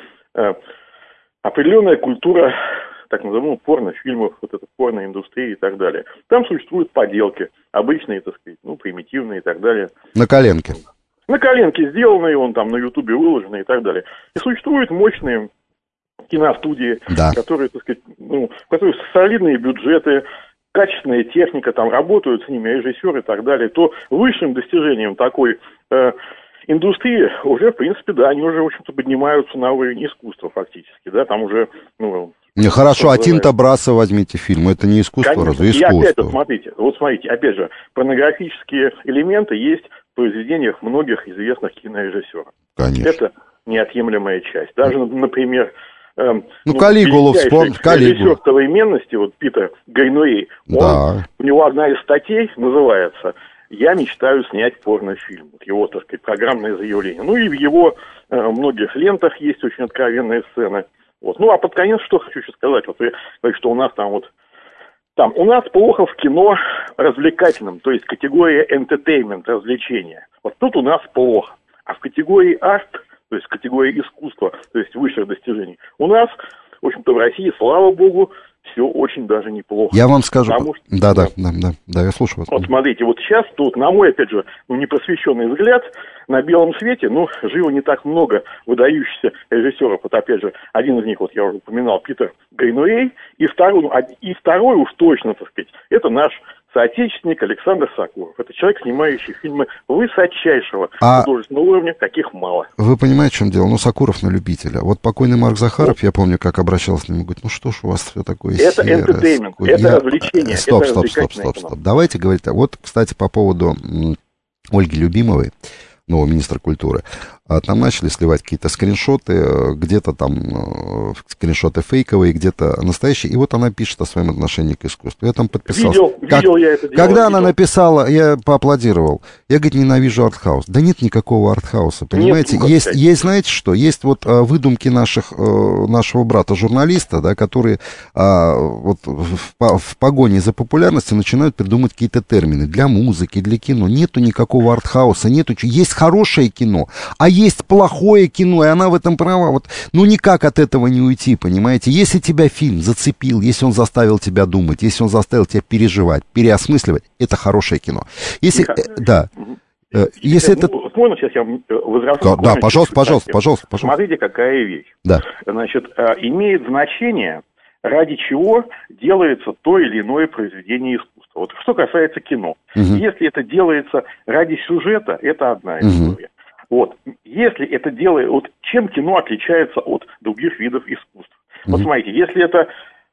определенная культура, так называемых порнофильмов, вот эта порноиндустрия и так далее. Там существуют поделки, обычные, так сказать, ну, примитивные и так далее. На коленке. На коленке сделанные, он там на Ютубе выложенный и так далее. И существуют мощные киностудии, да. которые, так сказать, ну, у которых солидные бюджеты, качественная техника, там работают с ними режиссеры и так далее, то высшим достижением такой э, индустрии уже, в принципе, да, они уже, в общем-то, поднимаются на уровень искусства фактически, да, там уже, ну... Не, хорошо, а Тинто Брасса возьмите фильм, это не искусство, конечно. разве искусство? И опять же, смотрите, вот смотрите, опять же, порнографические элементы есть в произведениях многих известных кинорежиссеров. Конечно. Это неотъемлемая часть. Даже, например... Эм, ну, ну, Калигулу вспомнить, Калигулу. Режиссер современности, вот Питер Гайнуэй, он, да. у него одна из статей называется «Я мечтаю снять порнофильм». Вот его, так сказать, программное заявление. Ну и в его э, многих лентах есть очень откровенные сцены. Вот. Ну а под конец что хочу еще сказать. Вот вы говорите, что у нас там вот... Там у нас плохо в кино развлекательном, то есть категория entertainment, развлечения. Вот тут у нас плохо. А в категории арт, то есть категория искусства, то есть высших достижений, у нас, в общем-то, в России, слава богу, все очень даже неплохо. Я вам скажу... Что... Да, да, да, да, да, я слушаю вас. Вот смотрите, вот сейчас тут, на мой, опять же, ну, непросвещенный взгляд, на белом свете, ну, живо не так много выдающихся режиссеров. Вот опять же, один из них, вот я уже упоминал, Питер Гайнуэй, и второй, и второй уж точно, так сказать, это наш соотечественник Александр Сокуров. Это человек, снимающий фильмы высочайшего а... художественного уровня, каких мало. Вы понимаете, в чем дело? Ну, Сокуров на любителя. Вот покойный Марк Захаров, я помню, как обращался к нему, говорит, ну что ж у вас все такое это серое. Это энтетеймент, это я... развлечение. Стоп, это стоп, стоп, стоп, стоп. Давайте говорить. Вот, кстати, по поводу Ольги Любимовой, нового министра культуры. Там начали сливать какие-то скриншоты, где-то там скриншоты фейковые, где-то настоящие. И вот она пишет о своем отношении к искусству. Я там подписался. Видел, как, видел я это дело. Когда видел. она написала, я поаплодировал. Я, говорит, ненавижу артхаус. Да нет никакого артхауса, понимаете? Нет, есть, есть, знаете что? Есть вот а, выдумки наших, а, нашего брата-журналиста, да, которые а, вот в, в погоне за популярностью начинают придумать какие-то термины для музыки, для кино. Нету никакого артхауса, нету. Есть хорошее кино, а есть плохое кино, и она в этом права. Вот, ну, никак от этого не уйти, понимаете? Если тебя фильм зацепил, если он заставил тебя думать, если он заставил тебя переживать, переосмысливать, это хорошее кино. Если, э, да, э, если это... Ну, можно сейчас я возражу? Да, да, пожалуйста, пожалуйста, пожалуйста, пожалуйста. Смотрите, какая вещь. Да. Значит, имеет значение, ради чего делается то или иное произведение искусства. Вот что касается кино. Угу. Если это делается ради сюжета, это одна история. Угу. Вот. Если это делает... Вот чем кино отличается от других видов искусств? Mm-hmm. Вот смотрите, если это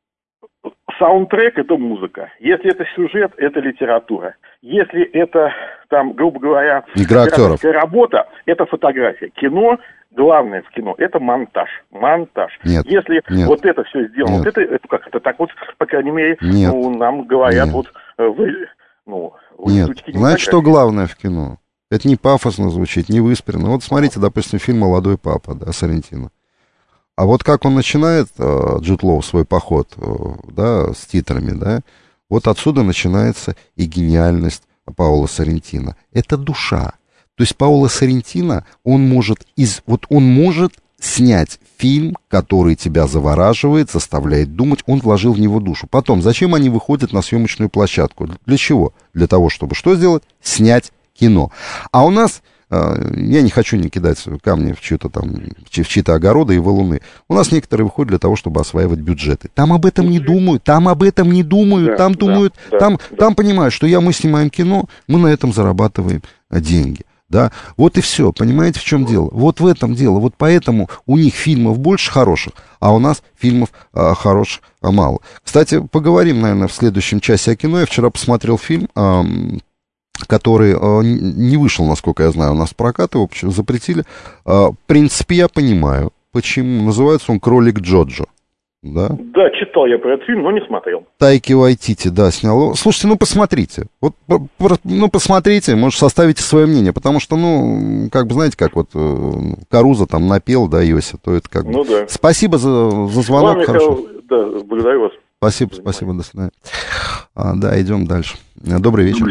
саундтрек, это музыка. Если это сюжет, это литература. Если это, там, грубо говоря, игра актеров, работа, это фотография. Кино, главное в кино, это монтаж. Монтаж. Нет, Если нет, вот это все сделано, вот это, это как это так вот, по крайней мере, ну, нам говорят, нет. вот вы, ну, вы нет. Знаете, что главное в кино? Это не пафосно звучит, не выспренно. Вот смотрите, допустим, фильм «Молодой папа», да, Соррентино. А вот как он начинает, Джуд Лоу, свой поход, да, с титрами, да, вот отсюда начинается и гениальность Паоло Соррентино. Это душа. То есть Паоло Соррентино, он может, из, вот он может снять фильм, который тебя завораживает, заставляет думать, он вложил в него душу. Потом, зачем они выходят на съемочную площадку? Для чего? Для того, чтобы что сделать? Снять кино. А у нас, я не хочу не кидать камни в чьи-то там, в чьи-то огороды и валуны, у нас некоторые выходят для того, чтобы осваивать бюджеты. Там об этом не думают, там об этом не думают, да, там думают, да, там, да. там понимают, что я, мы снимаем кино, мы на этом зарабатываем деньги. Да, вот и все, понимаете, в чем дело? Вот в этом дело, вот поэтому у них фильмов больше хороших, а у нас фильмов а, хороших а, мало. Кстати, поговорим, наверное, в следующем часе о кино. Я вчера посмотрел фильм, а, который а, не вышел, насколько я знаю, у нас в прокат, его запретили. А, в принципе, я понимаю, почему. Называется он «Кролик Джоджо». Да? Да, читал я про этот фильм, но не смотрел. Тайки Вайтити, да, снял. Слушайте, ну посмотрите. Вот, ну посмотрите, может, составите свое мнение. Потому что, ну, как бы, знаете, как вот Карузо там напел, да, Йося, то это как бы... Ну да. Спасибо за, за звонок. Вам, Михаил, да, благодарю вас. Спасибо, спасибо, до свидания. А, да, идем дальше. Добрый вечер.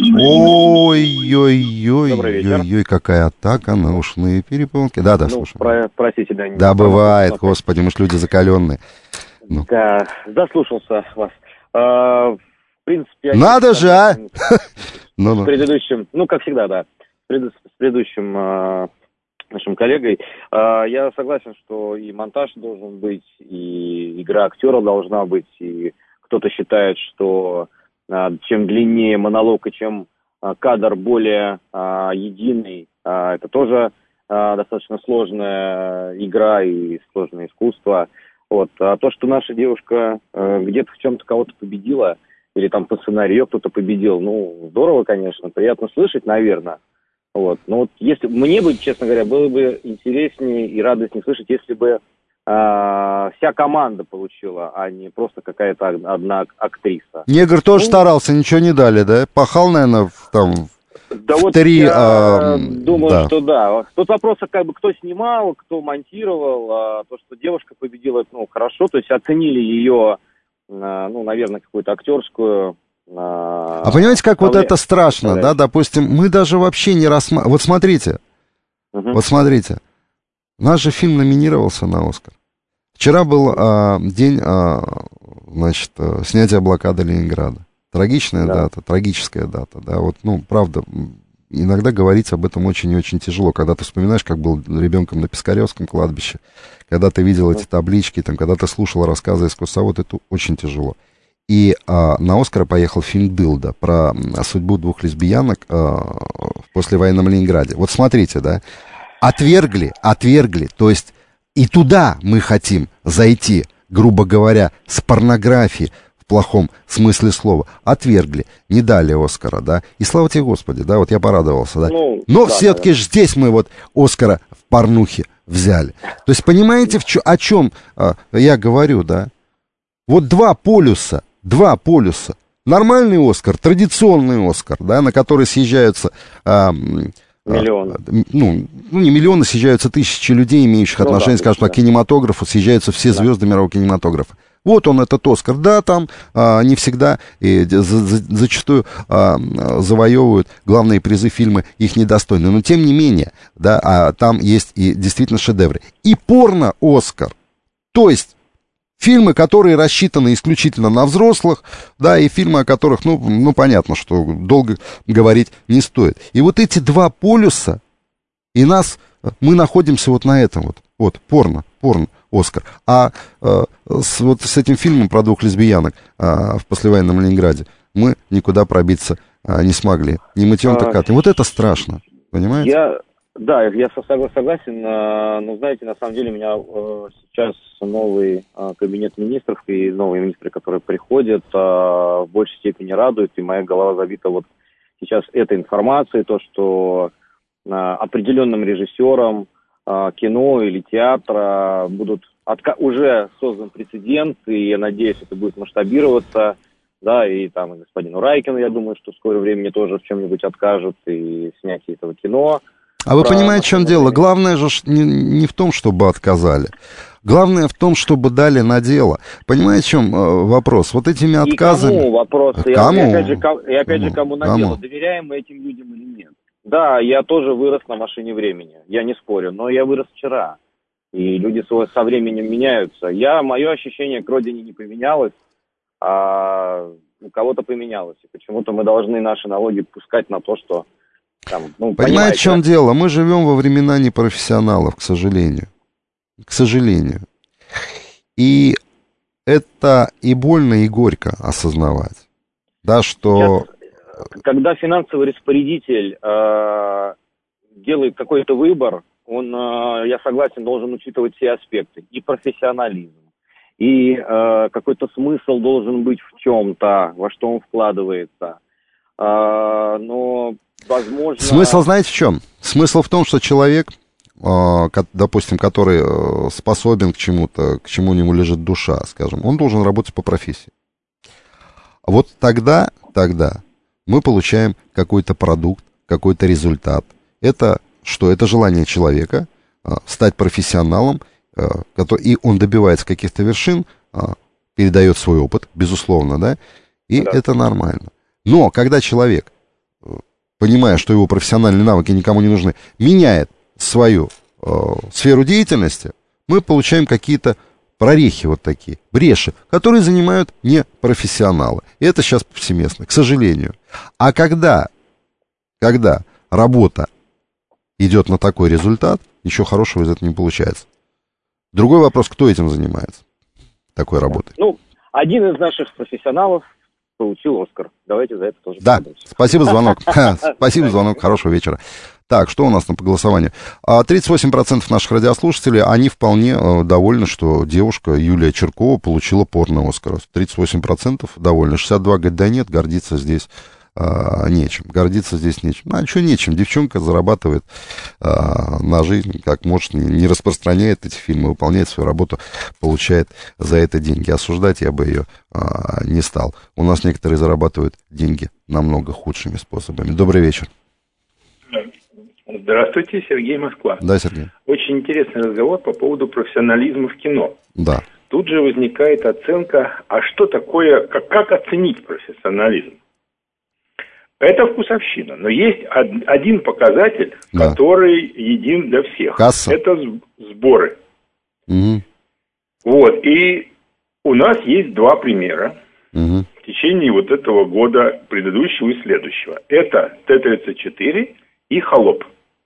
Ой-ой-ой-ой-ой, какая атака на ушные перепонки. Да, да, ну, слушай. Про, простите, да. Не да, бывает, смотреть. Господи, мы ж люди закаленные. Ну. Да, заслушался вас. А, в принципе... Надо я же, а! С предыдущим, ну, как всегда, да, с предыдущим нашим коллегой. Я согласен, что и монтаж должен быть, и игра актера должна быть, и кто-то считает, что чем длиннее монолог и чем кадр более единый, это тоже достаточно сложная игра и сложное искусство. Вот. А то, что наша девушка где-то в чем-то кого-то победила, или там по сценарию кто-то победил, ну, здорово, конечно, приятно слышать, наверное. Вот. Но вот если мне бы, честно говоря, было бы интереснее и радостнее слышать, если бы а, вся команда получила, а не просто какая-то одна актриса. Негр тоже ну, старался, ничего не дали, да? Пахал, наверное, там да в вот три... Я а, думаю, да. что да. Тут вопрос, как бы, кто снимал, кто монтировал. А, то, что девушка победила, ну, хорошо, то есть оценили ее, а, ну, наверное, какую-то актерскую... А понимаете, как вот это страшно, да, допустим, мы даже вообще не рассматриваем... Вот смотрите, uh-huh. вот смотрите, наш же фильм номинировался на «Оскар». Вчера был а, день, а, значит, снятия блокады Ленинграда. Трагичная да. дата, трагическая дата, да, вот, ну, правда, иногда говорить об этом очень и очень тяжело, когда ты вспоминаешь, как был ребенком на Пискаревском кладбище, когда ты видел uh-huh. эти таблички, там, когда ты слушал рассказы экскурсовода, это очень тяжело. И а, на «Оскар» поехал фильм «Дылда» про а, судьбу двух лесбиянок а, в послевоенном Ленинграде. Вот смотрите, да, отвергли, отвергли, то есть и туда мы хотим зайти, грубо говоря, с порнографией в плохом смысле слова. Отвергли, не дали «Оскара», да, и слава тебе, Господи, да, вот я порадовался, да. Ну, но да, все-таки да. здесь мы вот «Оскара» в порнухе взяли. То есть понимаете, в чё, о чем а, я говорю, да? Вот два полюса. Два полюса. Нормальный «Оскар», традиционный «Оскар», да, на который съезжаются... А, миллионы. А, ну, ну, не миллионы, съезжаются тысячи людей, имеющих ну, отношение, да, скажем так, да. к кинематографу, съезжаются все да. звезды мирового кинематографа. Вот он, этот «Оскар». Да, там а, не всегда, и за, за, зачастую а, завоевывают главные призы фильмы их недостойны. Но тем не менее, да, а, там есть и действительно шедевры. И порно-«Оскар». То есть фильмы, которые рассчитаны исключительно на взрослых, да, и фильмы, о которых, ну, ну, понятно, что долго говорить не стоит. И вот эти два полюса, и нас, мы находимся вот на этом вот, вот, порно, порно, «Оскар». А э, с, вот с этим фильмом про двух лесбиянок э, в послевоенном Ленинграде мы никуда пробиться э, не смогли. Ни мытьем, так катом. Вот это страшно, понимаете? Я... Да, я согласен, но, знаете, на самом деле у меня сейчас новый кабинет министров и новые министры, которые приходят, в большей степени радуют, и моя голова забита вот сейчас этой информацией, то, что определенным режиссерам кино или театра будут отка- уже создан прецедент, и я надеюсь, это будет масштабироваться, да, и там и господину Райкину, я думаю, что в скорое время тоже в чем-нибудь откажут и снятие этого кино. А вы понимаете, в чем дело? Главное же не, не в том, чтобы отказали. Главное в том, чтобы дали на дело. Понимаете, в чем э, вопрос? Вот этими отказами... И кому вопрос? Кому? И опять же, кому, и опять же, кому на кому? дело? Доверяем мы этим людям или нет? Да, я тоже вырос на машине времени. Я не спорю, но я вырос вчера. И люди со временем меняются. Я, мое ощущение к родине не поменялось, а у кого-то поменялось. И почему-то мы должны наши налоги пускать на то, что... Там, ну, понимаете, в чем да? дело? Мы живем во времена непрофессионалов, к сожалению. К сожалению. И это и больно, и горько осознавать. Да, что... Сейчас, когда финансовый распорядитель э, делает какой-то выбор, он, э, я согласен, должен учитывать все аспекты. И профессионализм, и э, какой-то смысл должен быть в чем-то, во что он вкладывается. Э, но... Возможно... Смысл, знаете, в чем? Смысл в том, что человек, допустим, который способен к чему-то, к чему у него лежит душа, скажем, он должен работать по профессии. Вот тогда, тогда мы получаем какой-то продукт, какой-то результат. Это что? Это желание человека стать профессионалом, и он добивается каких-то вершин, передает свой опыт, безусловно, да, и да. Это нормально. Но когда человек, понимая, что его профессиональные навыки никому не нужны, меняет свою э, сферу деятельности, мы получаем какие-то прорехи вот такие, бреши, которые занимают не профессионалы. И это сейчас повсеместно, к сожалению. А когда, когда работа идет на такой результат, ничего хорошего из этого не получается. Другой вопрос, кто этим занимается, такой работой. Ну, один из наших профессионалов получил Оскар. Давайте за это тоже да, порадуемся. Спасибо за звонок. Спасибо за звонок. Хорошего вечера. Так, что у нас там по голосованию? тридцать восемь процентов наших радиослушателей, они вполне довольны, что девушка Юлия Чиркова получила порно-Оскар. тридцать восемь процентов довольны. шестьдесят два процента говорят, да нет, гордиться здесь а, нечем. Гордиться здесь нечем. Ну, а что нечем? Девчонка зарабатывает а, на жизнь, как может, не, не распространяет эти фильмы, выполняет свою работу, получает за это деньги. Осуждать я бы ее а, не стал. У нас некоторые зарабатывают деньги намного худшими способами. Добрый вечер. Здравствуйте, Сергей, Москва. Да, Сергей. Очень интересный разговор по поводу профессионализма в кино. Да. Тут же возникает оценка, а что такое, как, как оценить профессионализм? Это вкусовщина, но есть один показатель, да. который един для всех. Касса. Это сборы. Угу. Вот, и у нас есть два примера угу. в течение вот этого года, предыдущего и следующего. Это Т тридцать четыре и «Холоп»,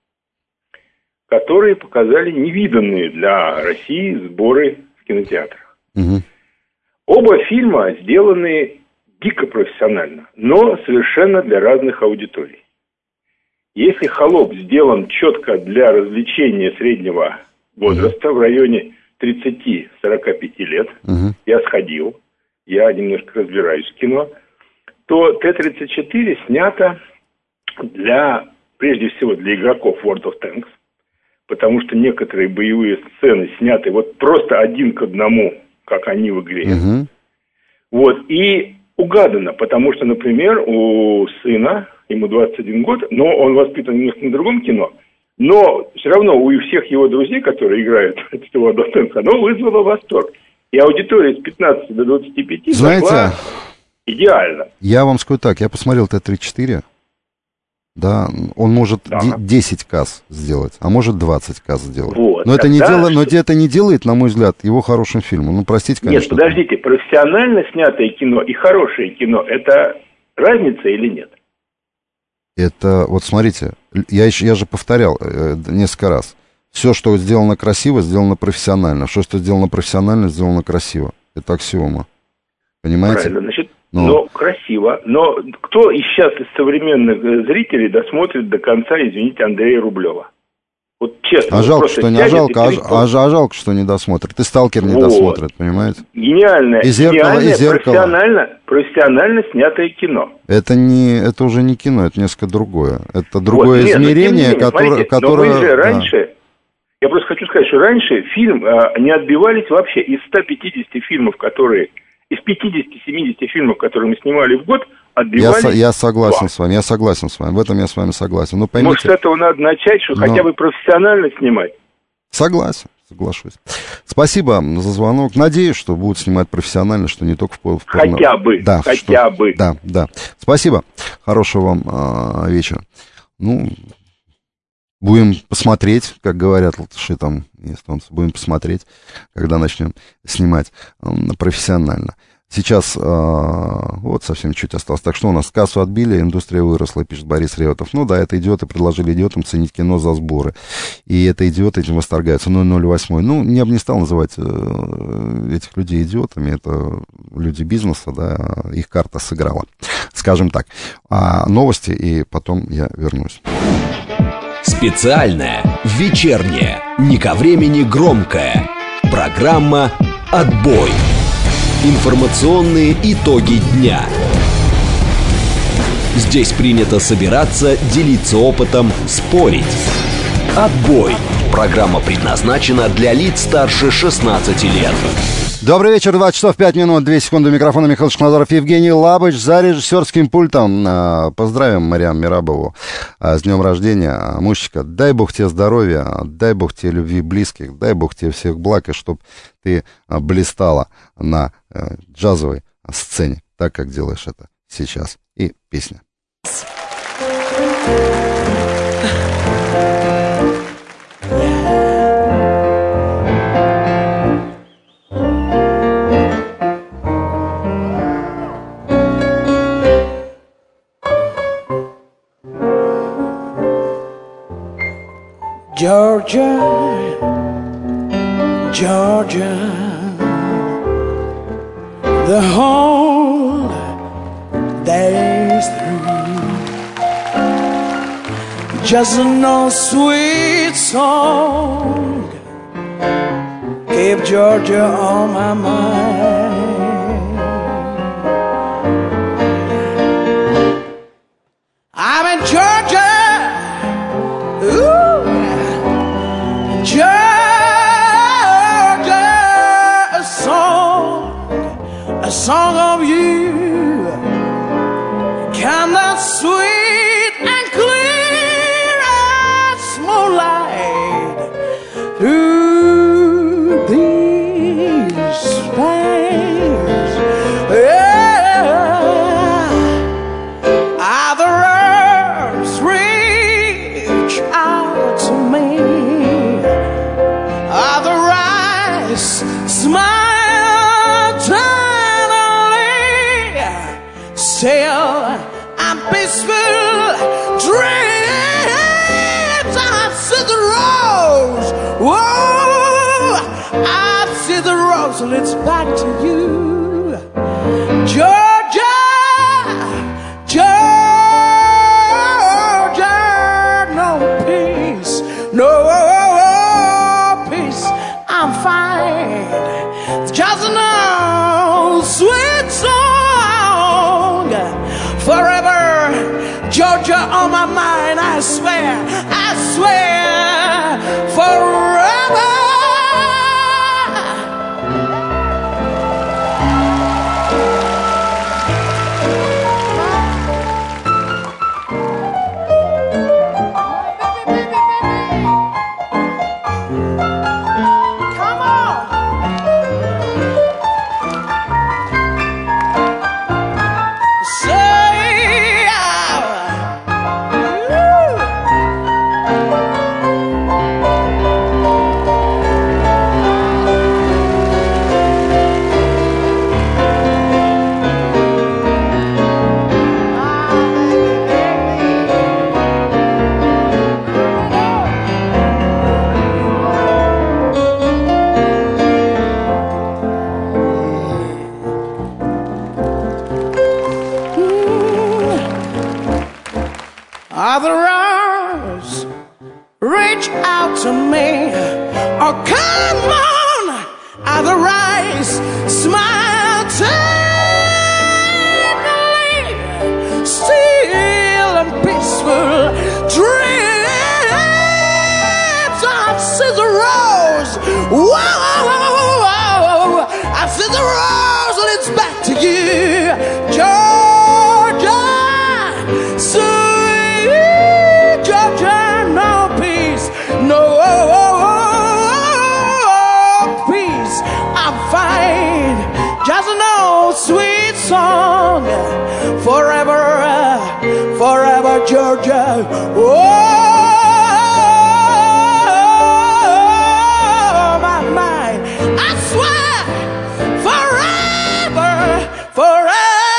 которые показали невиданные для России сборы в кинотеатрах. Угу. Оба фильма сделаны дико профессионально, но совершенно для разных аудиторий. Если «Холоп» сделан четко для развлечения среднего возраста, угу. в районе тридцать-сорок пять лет, угу. я сходил, я немножко разбираюсь в кино, то Т тридцать четыре снято для, прежде всего, для игроков World of Tanks, потому что некоторые боевые сцены сняты вот просто один к одному, как они в игре. Угу. Вот, и угадано, потому что, например, у сына, ему двадцать один год, но он воспитан немножко на другом кино, но все равно у всех его друзей, которые играют в World of Tanks, оно вызвало восторг. И аудитория с пятнадцати до двадцати пяти Знаете, идеально. Я вам скажу так, я посмотрел Т тридцать четыре, да, он может да. десять касс сделать, а может двадцать касс сделать. Вот, но, это не дело, но это не делает, на мой взгляд, его хорошим фильмом. Ну, простите, конечно. Нет, подождите, профессионально снятое кино и хорошее кино, это разница или нет? Это, вот смотрите, я, еще, я же повторял э, несколько раз. Все, что сделано красиво, сделано профессионально. Все, что сделано профессионально, сделано красиво. Это аксиома. Понимаете? Правильно, значит, но... но красиво. Но кто из сейчас из современных зрителей досмотрит до конца, извините, Андрея Рублева? Вот честно. А жалко, что не, а жалко, а, а, а жалко, что не досмотрит. И «Сталкер» не вот. досмотрит, понимаете? Гениальное, и зеркало, гениальное и зеркало. Профессионально, профессионально снятое кино. Это не, это уже не кино, это несколько другое. Это другое вот, нет, измерение, менее, которое, смотрите, которое... Но вы же раньше, да. я просто хочу сказать, что раньше фильм а, не отбивались вообще из ста пятидесяти фильмов, которые... Из пятидесяти-семидесяти фильмов, которые мы снимали в год, отбивались... Я, я согласен два. с вами, я согласен с вами, в этом я с вами согласен. Но поймите, может, с этого надо начать, что но... хотя бы профессионально снимать? Согласен, соглашусь. Спасибо за звонок. Надеюсь, что будут снимать профессионально, что не только в, в порно... Хотя бы, да, хотя что... бы. Да, да. Спасибо, хорошего вам а, вечера. Ну... Будем посмотреть, как говорят латыши там, эстонцы, будем посмотреть, когда начнем снимать э, профессионально. Сейчас э, вот совсем чуть осталось. Так что у нас кассу отбили, индустрия выросла, пишет Борис Реутов. Ну да, это идиоты предложили идиотам ценить кино за сборы. И это идиоты этим восторгаются. ноль ноль восемь. Ну, я бы не стал называть э, этих людей идиотами. Это люди бизнеса, да, их карта сыграла. Скажем так. А новости, и потом я вернусь. Специальная, вечерняя, не ко времени громкая. Программа «Отбой». Информационные итоги дня. Здесь принято собираться, делиться опытом, спорить. «Отбой». Программа предназначена для лиц старше шестнадцати лет. Добрый вечер, двадцать часов пять минут, две секунды, микрофона Михаил Шкназаров, Евгений Лабыч за режиссерским пультом. Поздравим Мариам Мерабову с днем рождения. Мужчика, дай Бог тебе здоровья, дай Бог тебе любви близких, дай Бог тебе всех благ, и чтоб ты блистала на джазовой сцене, так как делаешь это сейчас. И песня. Georgia, Georgia, the whole day's through. Just no sweet song keep Georgia on my mind. I'm in Georgia. Ooh. Georgia, a song, a song of you, come that sweet and clear as moonlight through these pains. Yeah, other earths reach out to me. Other eyes smile tenderly. Still, I'm peaceful dreams. I see the rose. Whoa, I see the rose. It's back to you, Georgia, Georgia. No peace, no. I'm fine, just an old sweet song. Forever, Georgia on my mind, I swear, I swear, forever. Other arms reach out to me. Oh, come on, other eyes smile tenderly. Still and peaceful dreams. I see the rose. Whoa, whoa, whoa. I see the rose, and it's back to you, Georgia. So no peace, I'm fine. Just an old sweet song. Forever, forever, Georgia. Oh, my mind. I swear, forever, forever.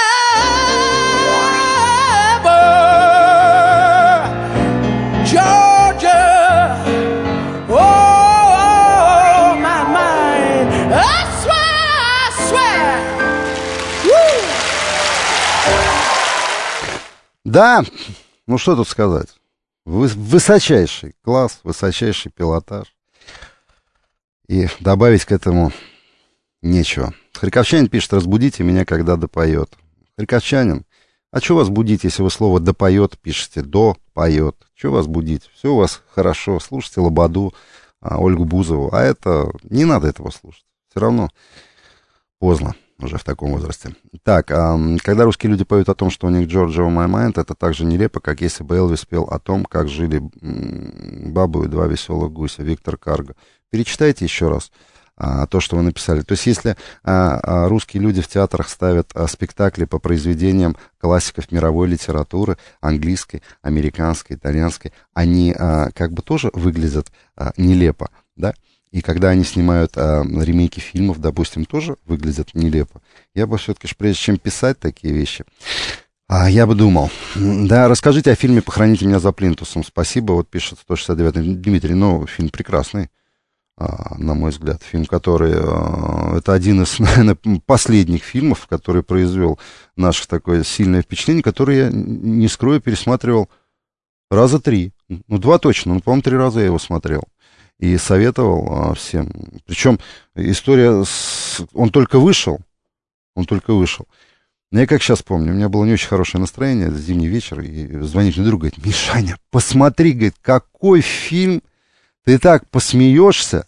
Да, ну что тут сказать. Высочайший класс, высочайший пилотаж. И добавить к этому нечего. Харьковчанин пишет: разбудите меня, когда допоет. Харьковчанин, а что вас будить, если вы слово допоет пишете? До поет. Что вас будить? Все у вас хорошо. Слушайте Лободу, Ольгу Бузову. А это... Не надо этого слушать. Все равно поздно уже в таком возрасте. Так, а, когда русские люди поют о том, что у них Georgia on my mind, это так же нелепо, как если бы Элвис пел о том, как жили бабу и два веселых гуся. Виктор Карго. Перечитайте еще раз а, то, что вы написали. То есть, если а, а, русские люди в театрах ставят а, спектакли по произведениям классиков мировой литературы, английской, американской, итальянской, они а, как бы тоже выглядят а, нелепо, да? И когда они снимают а, ремейки фильмов, допустим, тоже выглядят нелепо. Я бы все-таки, прежде чем писать такие вещи, а, я бы думал. Да, расскажите о фильме «Похороните меня за плинтусом». Спасибо, вот пишет сто шестьдесят девятый Дмитрий. Ну, фильм прекрасный, а, на мой взгляд. Фильм, который... А, это один из, наверное, последних фильмов, который произвел наше такое сильное впечатление, который я, не скрою, пересматривал раза три. Ну, два точно, ну, по-моему, три раза я его смотрел. И советовал а, всем. Причем история... С... Он только вышел. Он только вышел. Но я как сейчас помню, у меня было не очень хорошее настроение, зимний вечер, и звонит мне друг, говорит, Мишаня, посмотри, говорит, какой фильм, ты так посмеешься.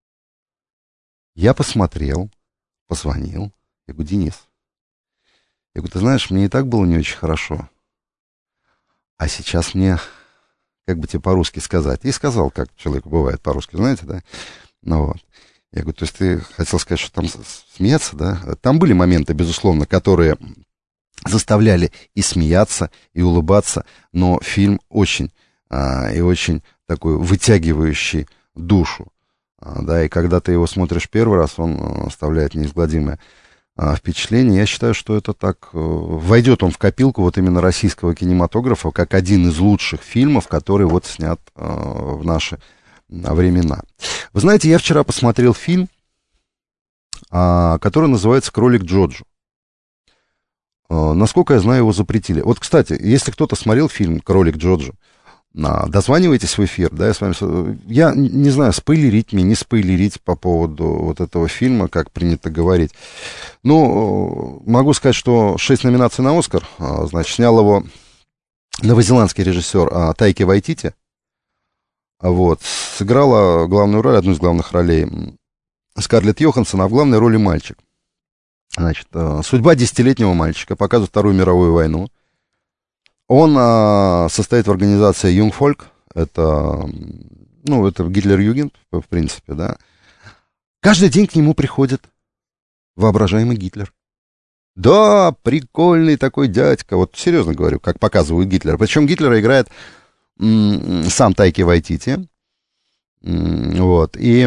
Я посмотрел, позвонил, я говорю, Денис, я говорю, ты знаешь, мне и так было не очень хорошо, а сейчас мне... Как бы тебе по-русски сказать? И сказал, как человеку бывает по-русски, знаете, да? Ну вот. Я говорю, то есть ты хотел сказать, что там смеяться, да? Там были моменты, безусловно, которые заставляли и смеяться, и улыбаться, но фильм очень а, и очень такой вытягивающий душу, а, да, и когда ты его смотришь первый раз, он оставляет неизгладимое впечатление. Я считаю, что это так... Войдет он в копилку вот именно российского кинематографа как один из лучших фильмов, который вот снят э, в наши времена. Вы знаете, я вчера посмотрел фильм, э, который называется «Кролик Джоджо». Э, насколько я знаю, его запретили. Вот, кстати, если кто-то смотрел фильм «Кролик Джоджо», дозванивайтесь в эфир, да, я с вами... Я не знаю, спойлерить мне, не спойлерить по поводу вот этого фильма, как принято говорить. Ну, могу сказать, что шесть номинаций на «Оскар», значит, снял его новозеландский режиссер Тайки Вайтити, вот, сыграла главную роль, одну из главных ролей Скарлетт Йоханссон, а в главной роли мальчик. Значит, судьба десятилетнего мальчика, показывает Вторую мировую войну. Он а, состоит в организации Юнгфольк, это, ну, это Гитлер-Югенд, в принципе, да. Каждый день к нему приходит воображаемый Гитлер. Да, прикольный такой дядька, вот серьезно говорю, как показывают Гитлера. Причем Гитлера играет м- сам Тайки Вайтити, м- вот, и,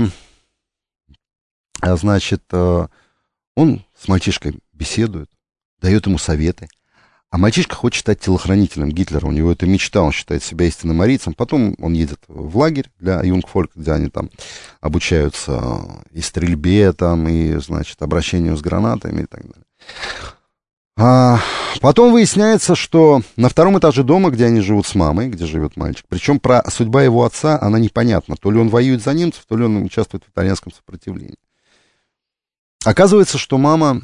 значит, он с мальчишкой беседует, дает ему советы. А мальчишка хочет стать телохранителем Гитлера. У него это мечта, он считает себя истинным арийцем. Потом он едет в лагерь для Юнгфольк, где они там обучаются и стрельбе, там, и, значит, обращению с гранатами и так далее. А потом выясняется, что на втором этаже дома, где они живут с мамой, где живет мальчик, причем про судьба его отца, она непонятна. То ли он воюет за немцев, то ли он участвует в итальянском сопротивлении. Оказывается, что мама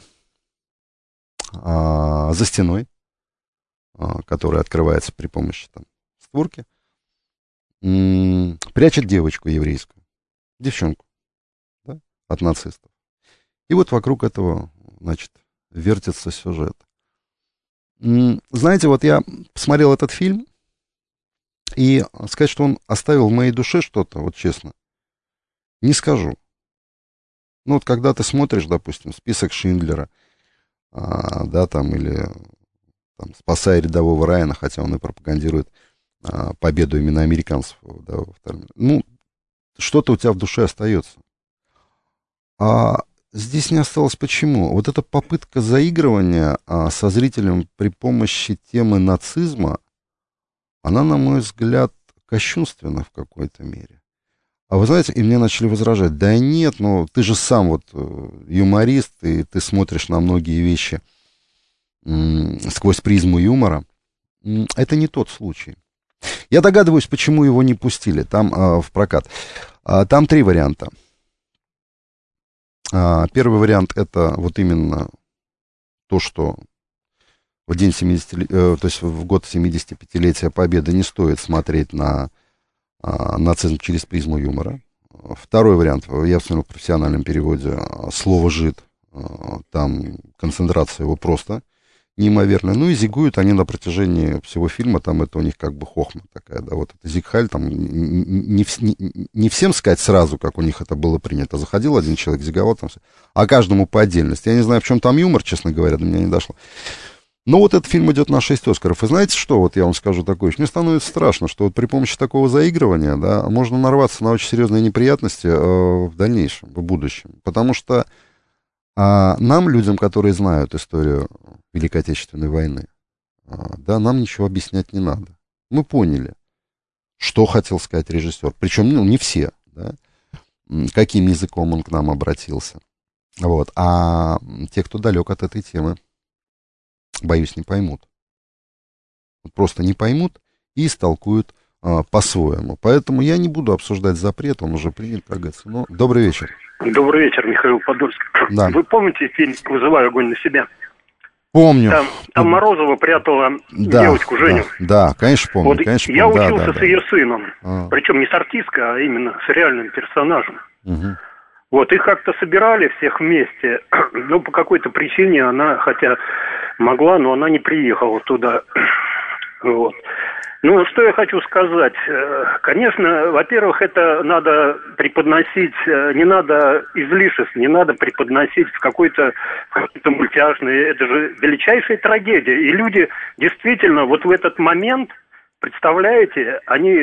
а, за стеной, которая открывается при помощи там, створки, м- прячет девочку еврейскую, девчонку, да, от нацистов. И вот вокруг этого, значит, вертится сюжет. М- знаете, вот я посмотрел этот фильм, и сказать, что он оставил в моей душе что-то, вот честно, не скажу. Ну вот когда ты смотришь, допустим, список Шиндлера, а, да, там, или... Там, спасая рядового Райана, хотя он и пропагандирует а, победу именно американцев. Да, ну, что-то у тебя в душе остается. А здесь не осталось почему? Вот эта попытка заигрывания а, со зрителем при помощи темы нацизма, она, на мой взгляд, кощунственна в какой-то мере. А вы знаете, и мне начали возражать, да нет, ну ты же сам вот юморист, и ты смотришь на многие вещи сквозь призму юмора. Это не тот случай. Я догадываюсь, почему его не пустили там а, в прокат. А, там три варианта. А, первый вариант — это вот именно то, что в день семидесяти, э, то есть в год семидесятипятилетия Победы не стоит смотреть на а, нацизм через призму юмора. Второй вариант, я вспомнил в профессиональном переводе слово «жид». Там концентрация его просто неимоверная. Ну и зигуют они на протяжении всего фильма, там это у них как бы хохма такая, да, вот это зигхаль, там не, не, не всем сказать сразу, как у них это было принято. Заходил один человек, зиговал там, а каждому по отдельности. Я не знаю, в чем там юмор, честно говоря, до меня не дошло. Но вот этот фильм идет на шесть Оскаров. И знаете что, вот я вам скажу такое, мне становится страшно, что вот при помощи такого заигрывания, да, можно нарваться на очень серьезные неприятности э, в дальнейшем, в будущем. Потому что А нам, людям, которые знают историю Великой Отечественной войны, да, нам ничего объяснять не надо. Мы поняли, что хотел сказать режиссер. Причем, ну, не все, да, каким языком он к нам обратился. Вот. А те, кто далек от этой темы, боюсь, не поймут. Просто не поймут и истолкуют а, по-своему. Поэтому я не буду обсуждать запрет, он уже принят, как говорится. Но добрый вечер. Добрый вечер, Михаил Подольский. Да. Вы помните фильм «Вызываю огонь на себя»? Помню. Там, там Морозова прятала да, девочку Женю. Да, да, конечно помню. Вот конечно, я помню. учился да, с да, ее да. сыном. А. Причем не с артисткой, а именно с реальным персонажем. Угу. Вот, их как-то собирали всех вместе. Но по какой-то причине она, хотя могла, но она не приехала туда. Вот. Ну, что я хочу сказать. Конечно, во-первых, это надо преподносить, не надо излишеств, не надо преподносить в какой-то, в какой-то мультяшный. Это же величайшая трагедия. И люди действительно вот в этот момент, представляете, они,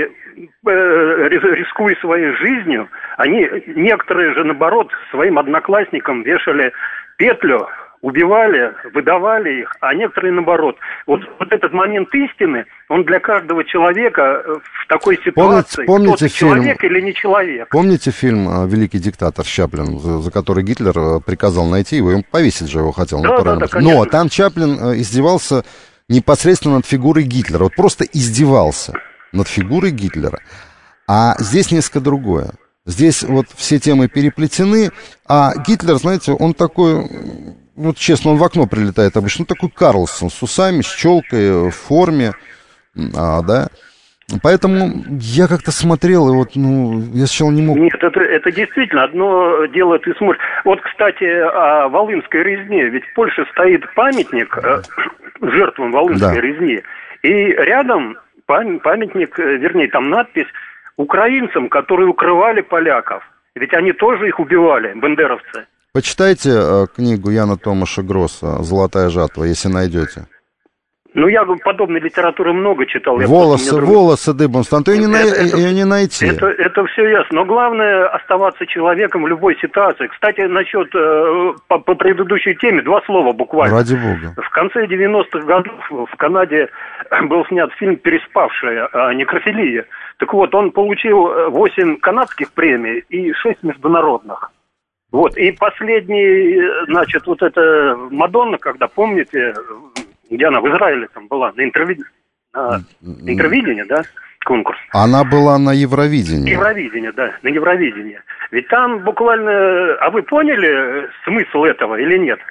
рискуя своей жизнью, они, некоторые же, наоборот, своим одноклассникам вешали петлю, убивали, выдавали их, а некоторые наоборот. Вот, вот этот момент истины, он для каждого человека в такой ситуации, помните, кто-то фильм, человек или не человек. Помните фильм «Великий диктатор» Чаплин, за, за который Гитлер приказал найти его, и повесить же его хотел. Да, да, да, но там Чаплин издевался непосредственно над фигурой Гитлера, вот просто издевался над фигурой Гитлера. А здесь несколько другое. Здесь вот все темы переплетены, а Гитлер, знаете, он такой... Вот честно, он в окно прилетает обычно. Ну, такой Карлсон с усами, с челкой, в форме, а, да. Поэтому я как-то смотрел, и вот, ну, я сначала не мог... Нет, это, это действительно одно дело ты смотришь. Вот, кстати, о Волынской резне. Ведь в Польше стоит памятник э, жертвам Волынской да. резни. И рядом пам- памятник, вернее, там надпись украинцам, которые укрывали поляков. Ведь они тоже их убивали, бандеровцы. Почитайте э, книгу Яна Томаша Гросса «Золотая жатва», если найдете. Ну, я подобной литературы много читал. Я волосы, друг... волосы дыбом станут, ее, не, это, на... ее не найти. Это, это все ясно. Но главное оставаться человеком в любой ситуации. Кстати, насчет, э, по, по предыдущей теме, два слова буквально. Ради бога. В конце девяностых годов в Канаде был снят фильм «Переспавшая» о некрофилии. Так вот, он получил восемь канадских премий и шесть международных. Вот, и последний, значит, вот эта Мадонна, когда, помните, где она в Израиле там была, на, интерви... на... на интервидении, да, конкурс? Она была на Евровидении. Евровидение, да, на Евровидении. Ведь там буквально... А вы поняли смысл этого или нет?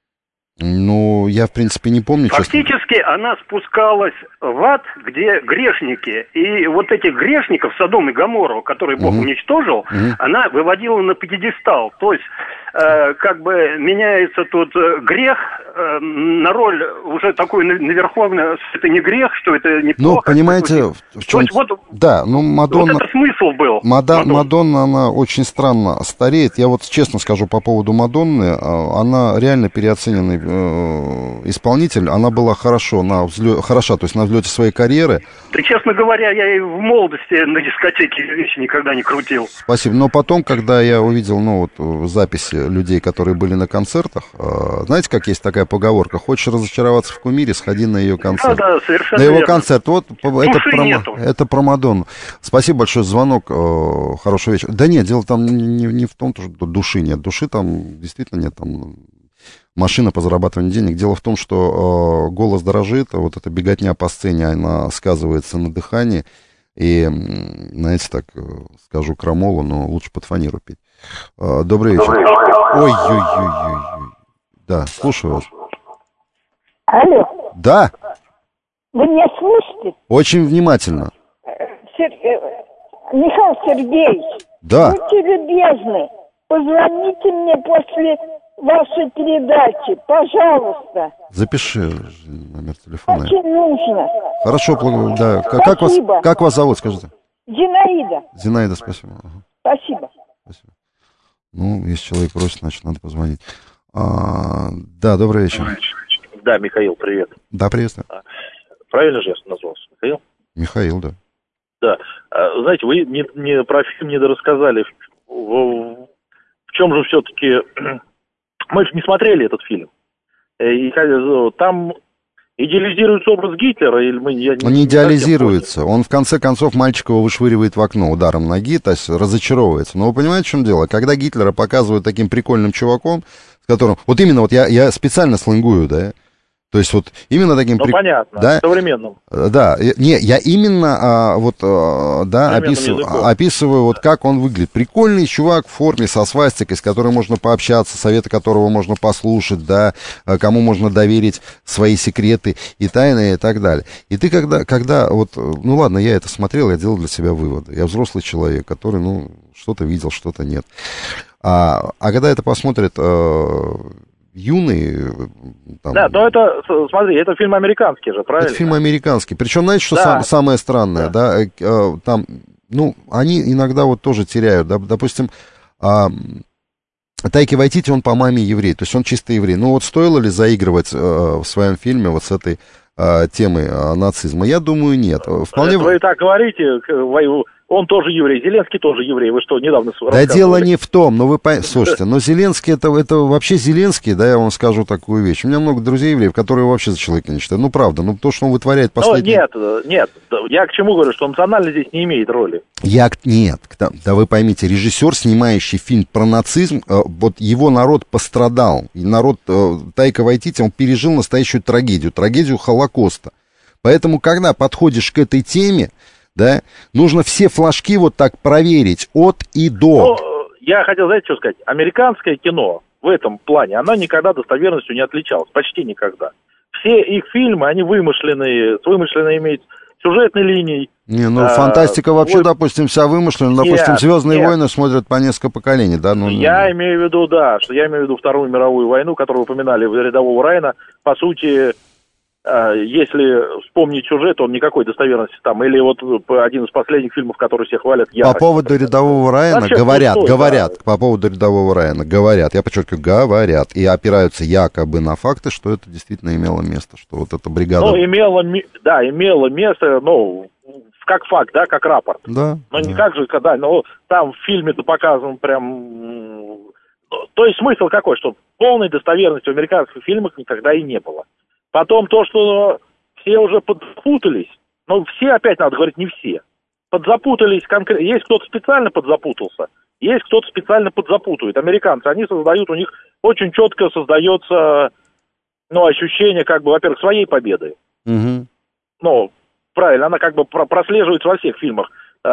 Ну, я, в принципе, не помню. Фактически честно. Она спускалась в ад, где грешники. И вот этих грешников, Содом и Гоморру, которые Бог угу. уничтожил, угу. она выводила на пьедестал. То есть, э, как бы меняется тут грех э, на роль уже такой наверховной, что это не грех, что это неплохо. Ну, понимаете, в чем... Вот, да, ну, Мадонна... Вот это смысл был. Мада... Мадонна. Мадонна, она очень странно стареет. Я вот честно скажу по поводу Мадонны, она реально переоцененный исполнитель, она была хорошо на взлё... хороша, то есть на взлете своей карьеры. Да, честно говоря, я и в молодости на дискотеке вещи никогда не крутил. Спасибо. Но потом, когда я увидел, ну, вот, записи людей, которые были на концертах, знаете, как есть такая поговорка: хочешь разочароваться в кумире, сходи на ее концерт. Да, да, совершенно на его верно. концерт. Вот это про... это про Мадонну. Спасибо большое за звонок. Хорошего вечера. Да нет, дело там не, не в том, что души нет. Души там действительно нет. Там машина по зарабатыванию денег. Дело в том, что э, голос дорожит, вот эта беготня по сцене, она сказывается на дыхании. И, знаете, так скажу крамолу, но лучше под фанеру петь. Э, добрый вечер. Ой-ой-ой-ой. Да, слушаю вас. Алло. Да. Вы меня слышите? Очень внимательно. Сер... Михаил Сергеевич, Да. Будьте любезны, позвоните мне после вашей передачи, пожалуйста. Запиши номер телефона. Очень нужно. Хорошо, да. Как вас, как вас зовут, скажите? Зинаида. Зинаида, спасибо. Спасибо. Спасибо. Ну, если человек просит, значит, надо позвонить. А, да, добрый вечер. Да, Михаил, привет. Да, приветствую. Правильно же я назвался, Михаил? Михаил, да. Да. А, знаете, вы не, не про фильм не дорассказали. В, в, в чем же все-таки... Мы же не смотрели этот фильм. И там идеализируется образ Гитлера, или мы... Я Он не идеализируется. Он, в конце концов, мальчика его вышвыривает в окно ударом ноги, то есть разочаровывается. Но вы понимаете, в чем дело? Когда Гитлера показывают таким прикольным чуваком, с которым... Вот именно, вот я, я специально сленгую, да? То есть вот именно таким... Ну, при... понятно, да? современным. Да, не, я именно а, вот, а, да, описываю, описываю вот как он выглядит. Прикольный чувак в форме со свастикой, с которым можно пообщаться, советы которого можно послушать, да, кому можно доверить свои секреты и тайны и так далее. И ты когда, когда вот, ну ладно, я это смотрел, я делал для себя выводы. Я взрослый человек, который, ну, что-то видел, что-то нет. А, а когда это посмотрит... юный... Там... Да, но это, смотри, это фильм американский же, правильно? Это фильм американский. Причем, знаете, что да. сам, самое странное, да, да? Там, ну, они иногда вот тоже теряют, да, допустим, а, Тайки Вайтити, он по маме еврей, то есть он чисто еврей. Ну вот стоило ли заигрывать а, в своем фильме вот с этой а, темой а, нацизма? Я думаю, нет. Вполне... Вы так говорите, он тоже еврей, Зеленский тоже еврей, вы что, недавно Да дело не в том, но вы поймите, слушайте, но Зеленский, это, это вообще Зеленский, да, я вам скажу такую вещь. У меня много друзей евреев, которые вообще за человека не считают. Ну, правда, ну, то, что он вытворяет последние... Ну, нет, нет, я к чему говорю, что национальность здесь не имеет роли. Я, нет, да, да вы поймите, режиссер, снимающий фильм про нацизм, вот его народ пострадал, и народ Тайка Вайтити, он пережил настоящую трагедию, трагедию Холокоста. Поэтому, когда подходишь к этой теме, да, нужно все флажки вот так проверить от и до. Ну, я хотел, знаете, что сказать? Американское кино в этом плане, оно никогда достоверностью не отличалось, почти никогда. Все их фильмы, они вымышленные, с вымышленной имеют сюжетной линией. Не, ну, а, фантастика вообще, ой, допустим, вся вымышленная. Допустим, «Звездные нет. войны» смотрят по несколько поколений, да? Ну, я ну... имею в виду, да, что я имею в виду Вторую мировую войну, которую упоминали в «Рядового Райана». По сути... Если вспомнить сюжет, он никакой достоверности там. Или вот один из последних фильмов, которые все хвалят, «Ярость». По поводу «Рядового Райана» вообще говорят, пустой, говорят, да. По поводу «Рядового Райана» говорят, я подчеркиваю, говорят, и опираются якобы на факты, что это действительно имело место, что вот эта бригада... Ну, имело, да, имело место, ну, как факт, да, как рапорт. Да. Но да. не как же, когда, ну, там в фильме-то показан прям... То есть смысл какой, что полной достоверности в американских фильмах никогда и не было. Потом то, что все уже подзапутались, ну, все, опять надо говорить, не все, подзапутались конкретно. Есть кто-то специально подзапутался, есть кто-то специально подзапутывает. Американцы, они создают, у них очень четко создается, ну, ощущение, как бы, во-первых, своей победы. Угу. Ну, правильно, она как бы прослеживается во всех фильмах.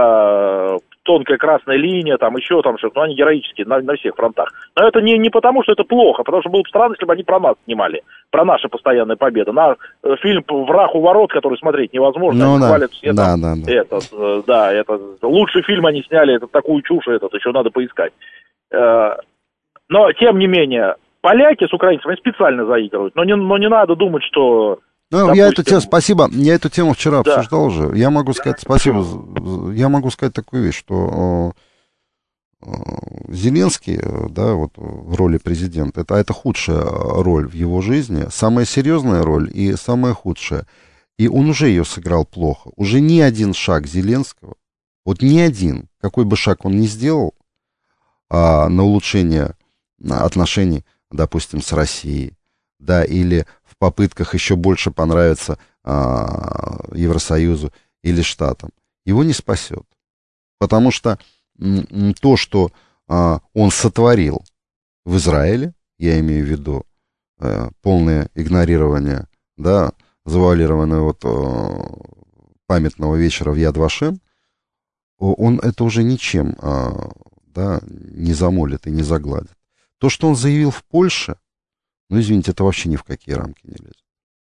Тонкая красная линия, там еще там что-то, но они героические на, на всех фронтах. Но это не, не потому, что это плохо, потому что было бы странно, если бы они про нас снимали, про наши постоянные победы. На э, фильм «Враг у ворот», который смотреть невозможно, ну, они да. хвалят все да, там, да, да. Этот, э, да, это лучший фильм они сняли, это такую чушь, этот еще надо поискать. Э, но, тем не менее, поляки с украинцами специально заигрывают, но не, но не надо думать, что... Ну, допустим... я эту тему, спасибо, я эту тему вчера да. обсуждал уже. Я могу сказать, спасибо, я могу сказать такую вещь, что э, э, Зеленский, да, вот в роли президента, это, это худшая роль в его жизни, самая серьезная роль и самая худшая. И он уже ее сыграл плохо. Уже ни один шаг Зеленского, вот ни один, какой бы шаг он ни сделал э, на улучшение отношений, допустим, с Россией, да, или в попытках еще больше понравиться а, Евросоюзу или Штатам, его не спасет. Потому что м, то, что а, он сотворил в Израиле, я имею в виду а, полное игнорирование, да, завуалированное вот а, памятного вечера в Яд Вашем, он это уже ничем а, да, не замолит и не загладит. То, что он заявил в Польше, ну, извините, это вообще ни в какие рамки не лезет.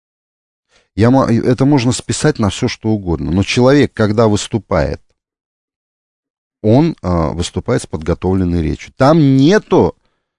Я, это можно списать на все, что угодно. Но человек, когда выступает, он а, выступает с подготовленной речью. Там нету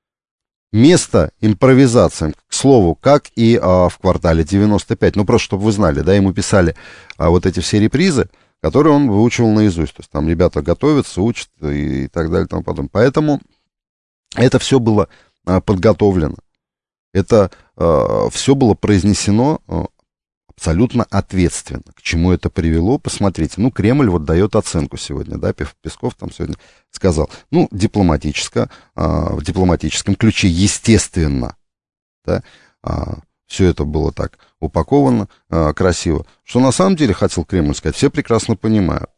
места импровизациям, к слову, как и а, в «Квартале девяносто пять». Ну, просто, чтобы вы знали, да, ему писали а, вот эти все репризы, которые он выучивал наизусть. То есть там ребята готовятся, учат и, и так далее и тому подобное. Поэтому это все было а, подготовлено. Это а, все было произнесено а, абсолютно ответственно. К чему это привело, посмотрите. Ну, Кремль вот дает оценку сегодня, да, Песков там сегодня сказал. Ну, дипломатическое, а, в дипломатическом ключе, естественно, да, а, все это было так упаковано а, красиво. Что на самом деле хотел Кремль сказать, все прекрасно понимают,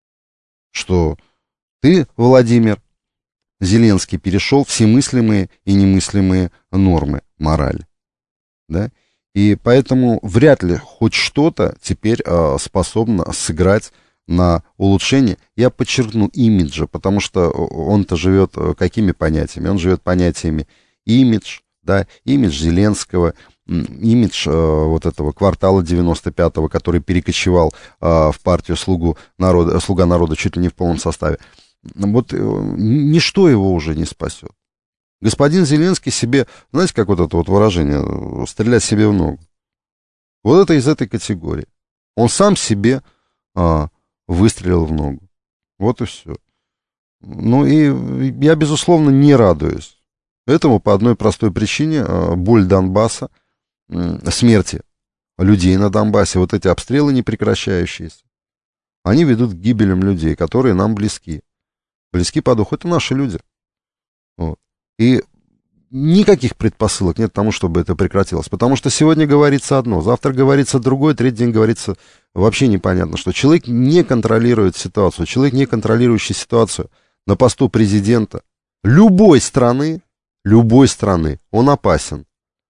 что ты, Владимир Зеленский, перешел все мыслимые и немыслимые нормы морали, да. И поэтому вряд ли хоть что-то теперь э, способно сыграть на улучшение. Я подчеркну имиджа, потому что он-то живет какими понятиями? Он живет понятиями имидж, да, имидж Зеленского, имидж э, вот этого «Квартала девяносто пятого», который перекочевал э, в партию «Слугу народа», «Слуга народа» чуть ли не в полном составе. Вот э, ничто его уже не спасет. Господин Зеленский себе, знаете, как вот это вот выражение, стрелять себе в ногу. Вот это из этой категории. Он сам себе а, выстрелил в ногу. Вот и все. Ну и я, безусловно, не радуюсь этому по одной простой причине. А, боль Донбасса, м, смерти людей на Донбассе, вот эти обстрелы непрекращающиеся, они ведут к гибелям людей, которые нам близки. Близки по духу. Это наши люди. Вот. И никаких предпосылок нет к тому, чтобы это прекратилось. Потому что сегодня говорится одно, завтра говорится другое, третий день говорится вообще непонятно что. Человек не контролирует ситуацию. Человек, не контролирующий ситуацию на посту президента любой страны, любой страны, он опасен.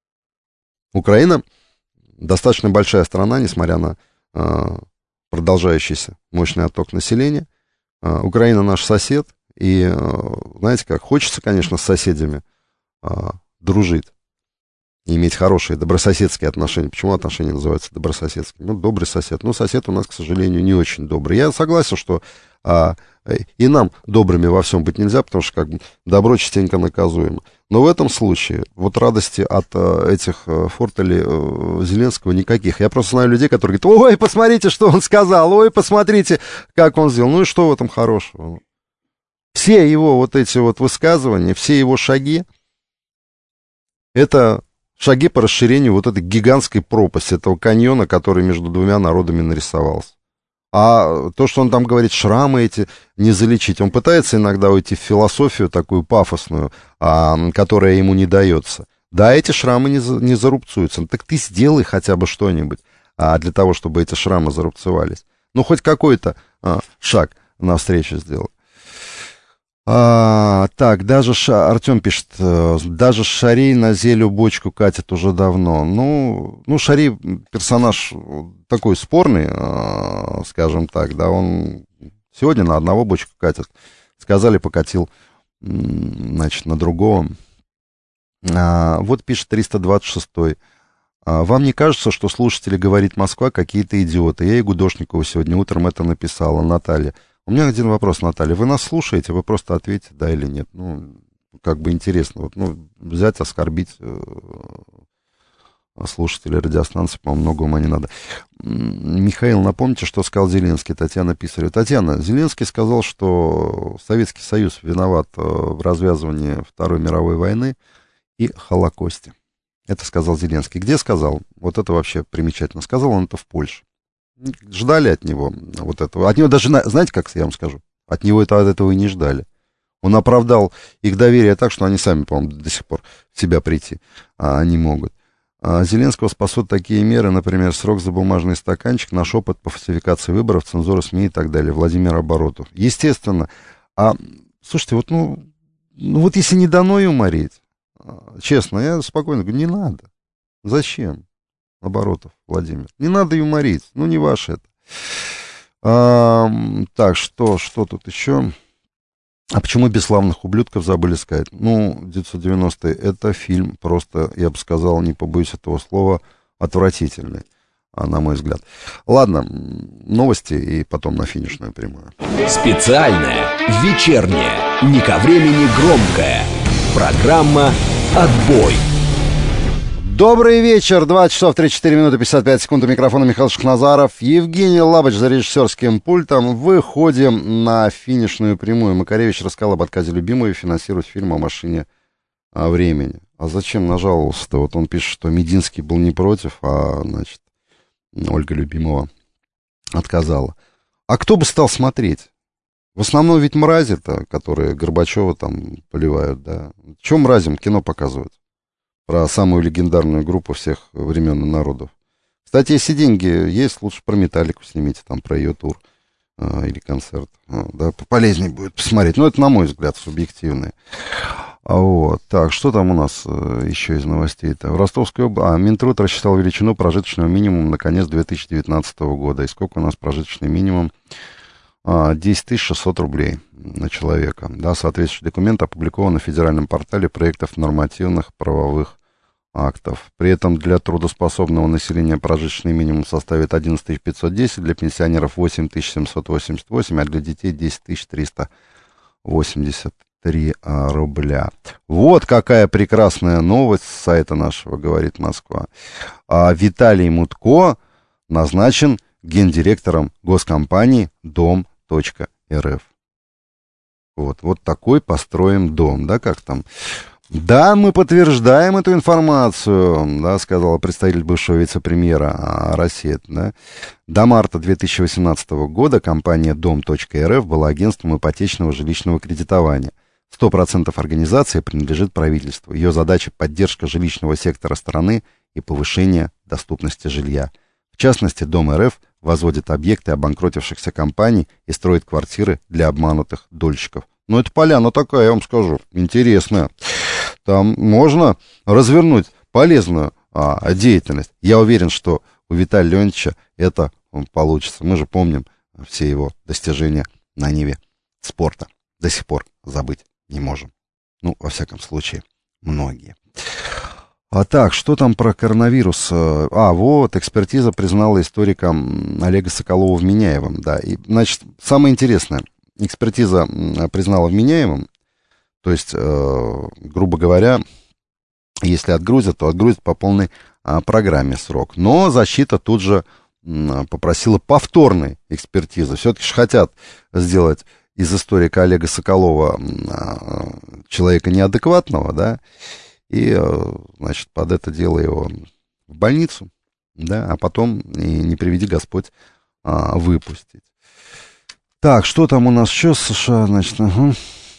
Украина достаточно большая страна, несмотря на э, продолжающийся мощный отток населения. Э, Украина наш сосед. И, знаете как, хочется, конечно, с соседями а, дружить, иметь хорошие добрососедские отношения. Почему отношения называются добрососедскими? Ну, добрый сосед. Ну, сосед у нас, к сожалению, не очень добрый. Я согласен, что а, и нам добрыми во всем быть нельзя, потому что как бы добро частенько наказуемо. Но в этом случае вот радости от а, этих а, фортелей а, Зеленского никаких. Я просто знаю людей, которые говорят, ой, посмотрите, что он сказал, ой, посмотрите, как он сделал. Ну и что в этом хорошего? Все его вот эти вот высказывания, все его шаги, это шаги по расширению вот этой гигантской пропасти, этого каньона, который между двумя народами нарисовался. А то, что он там говорит, шрамы эти не залечить, он пытается иногда уйти в философию такую пафосную, а, которая ему не дается. Да, эти шрамы не, за, не зарубцуются. Ну, так ты сделай хотя бы что-нибудь а, для того, чтобы эти шрамы зарубцевались. Ну, хоть какой-то а, шаг навстречу сделай. А, так, даже Ша... Артем пишет, даже Шарей на Зелю бочку катит уже давно. Ну, ну Шарей персонаж такой спорный, а, скажем так, да, он сегодня на одного бочку катит. Сказали, покатил, значит, на другого. А, вот пишет триста двадцать шестой. А, вам не кажется, что слушатели «Говорит Москва» какие-то идиоты? Я и Гудошникову сегодня утром это написала, Наталья. У меня один вопрос, Наталья. Вы нас слушаете, вы просто ответите, да или нет. Ну, как бы интересно. Вот, ну, взять, оскорбить э, слушателей радиостанции, по-моему, много ума не надо. Михаил, напомните, что сказал Зеленский, Татьяна Писарева. Татьяна, Зеленский сказал, что Советский Союз виноват в развязывании Второй мировой войны и Холокосте. Это сказал Зеленский. Где сказал? Вот это вообще примечательно. Сказал он это в Польше. Ждали от него вот этого. От него даже, знаете, как я вам скажу? От него это, от этого и не ждали. Он оправдал их доверие так, что они сами, по-моему, до сих пор в себя прийти а, не могут. А Зеленского спасут такие меры, например, срок за бумажный стаканчик, наш опыт по фальсификации выборов, цензура СМИ и так далее. Владимир Оборотов. Естественно. А, слушайте, вот, ну, ну, вот если не дано юморить, честно, я спокойно говорю, не надо. Зачем? Оборотов, Владимир. Не надо юморить, ну не ваше это. А, так, что, что тут еще? А почему «Бесславных ублюдков» забыли сказать? Ну, девятьсот девяностые, это фильм просто, я бы сказал, не побоюсь этого слова, отвратительный. на мой взгляд. Ладно, новости и потом на финишную прямую. Специальная, вечерняя, не ко времени громкая. Программа «Отбой». Добрый вечер, два часов тридцать четыре минуты пятьдесят пять секунд, у микрофона Михаил Шахназаров, Евгений Лабыч за режиссерским пультом. Выходим на финишную прямую. Макаревич рассказал об отказе любимой финансировать фильм о машине времени. А зачем нажаловался-то? Вот он пишет, что Мединский был не против, а, значит, Ольга Любимова отказала. А кто бы стал смотреть? В основном ведь мрази-то, которые Горбачева там поливают, да. Чего мразям кино показывают? Про самую легендарную группу всех времен и народов. Кстати, если деньги есть, лучше про Металлику снимите, там, про ее тур э, или концерт. Э, да, полезнее будет посмотреть. Но это, на мой взгляд, субъективные. А вот, так, что там у нас э, еще из новостей-то? В Ростовской области, а, Минтруд рассчитал величину прожиточного минимума на конец две тысячи девятнадцатого года. И сколько у нас прожиточный минимум? А, десять тысяч шестьсот рублей на человека. Да, соответствующий документ опубликован на федеральном портале проектов нормативных правовых актов. При этом для трудоспособного населения прожиточный минимум составит одиннадцать тысяч пятьсот десять, для пенсионеров восемь тысяч семьсот восемьдесят восемь, а для детей десять тысяч триста восемьдесят три рубля. Вот какая прекрасная новость с сайта нашего «Говорит Москва». А Виталий Мутко назначен гендиректором госкомпании дом.рф. Вот, вот такой построим дом, да, как там... Да, мы подтверждаем эту информацию, да, сказала представитель бывшего вице-премьера России. Да. До марта две тысячи восемнадцатого года компания дом.рф была агентством ипотечного жилищного кредитования. сто процентов организации принадлежит правительству. Ее задача — поддержка жилищного сектора страны и повышение доступности жилья. В частности, Дом.рф возводит объекты обанкротившихся компаний и строит квартиры для обманутых дольщиков. Ну, это поляна такая, я вам скажу, интересная. Там можно развернуть полезную а, деятельность. Я уверен, что у Виталия Леонидовича это получится. Мы же помним все его достижения на ниве спорта. До сих пор забыть не можем. Ну, во всяком случае, многие. А так, что там про коронавирус? А, вот, экспертиза признала историка Олега Соколова вменяемым. Да, и, значит, самое интересное. Экспертиза признала вменяемым. То есть, э, грубо говоря, если отгрузят, то отгрузят по полной а, программе срок. Но защита тут же а, попросила повторной экспертизы. Все-таки же хотят сделать из историка Олега Соколова а, человека неадекватного, да, и, а, значит, под это дело его в больницу, да, а потом, и не приведи Господь, а, выпустить. Так, что там у нас еще с США, значит, угу.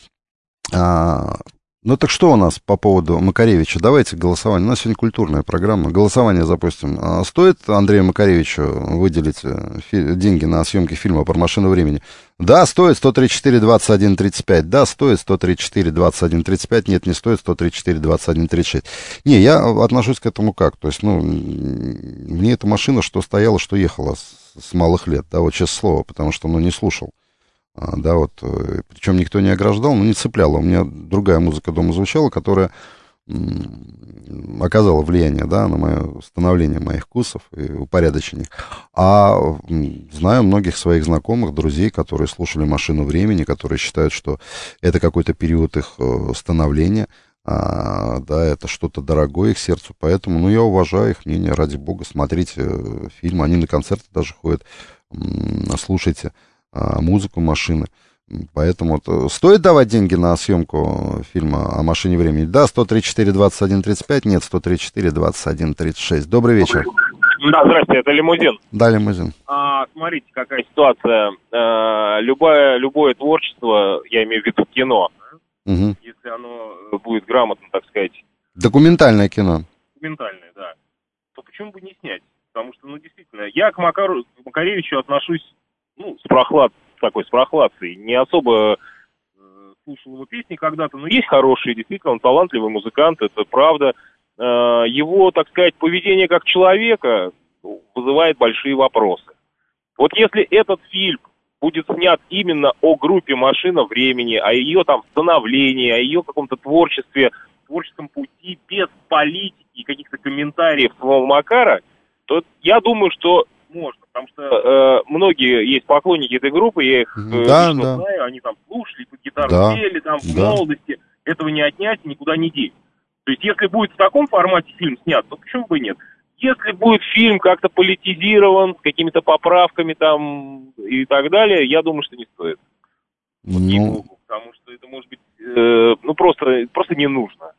А, ну так что у нас по поводу Макаревича? Давайте голосование. У нас сегодня культурная программа. Голосование запустим. А стоит Андрею Макаревичу выделить фи- деньги на съемки фильма про машину времени? Да, стоит. сто тридцать четыре двадцать один тридцать пять. Да, стоит. сто тридцать четыре двадцать один тридцать пять. Нет, не стоит. сто тридцать четыре двадцать один тридцать шесть. Не, я отношусь к этому как? То есть, ну, мне эта машина что стояла, что ехала с, с малых лет. Да, вот честное слово, потому что, ну, не слушал. Да, вот, причем никто не ограждал, но не цепляло. У меня другая музыка дома звучала, которая м, оказала влияние, да, на мое становление моих вкусов и упорядочение. А м, знаю многих своих знакомых, друзей, которые слушали «Машину времени», которые считают, что это какой-то период их э, становления, а, да, это что-то дорогое их сердцу. Поэтому, ну, я уважаю их мнение, ради бога, смотрите э, фильмы, они на концерты даже ходят, м, слушайте музыку машины. Поэтому вот, стоит давать деньги на съемку фильма о машине времени? Да, сто тридцать четыре двадцать один тридцать пять, нет, сто тридцать четыре двадцать один тридцать шесть. Добрый вечер. Да, здрасте, это Лимузин. Да, Лимузин. А, смотрите, какая ситуация. А, любое, любое творчество, я имею в виду кино, угу. Если оно будет грамотно, так сказать... Документальное кино. Документальное, да. То почему бы не снять? Потому что, ну, действительно, я к Макару, к Макаревичу отношусь, ну, с прохлад, такой, с прохладцей. Не особо э, слушал его песни когда-то, но есть хорошие, действительно, он талантливый музыкант, это правда. Э, его, так сказать, поведение как человека вызывает большие вопросы. Вот если этот фильм будет снят именно о группе «Машина времени», о ее там становлении, о ее каком-то творчестве, творческом пути, без политики и каких-то комментариев самого Макара, то я думаю, что можно. Потому что э, многие есть поклонники этой группы, я их э, да, лично да. знаю, они там слушали, под гитару Да, пели, там в да. молодости. Этого не отнять, никуда не деть. То есть, если будет в таком формате фильм снят, то почему бы и нет? Если будет фильм как-то политизирован, с какими-то поправками там и так далее, я думаю, что не стоит. Вот Ну, потому что это может быть, э, ну, просто, просто не нужно.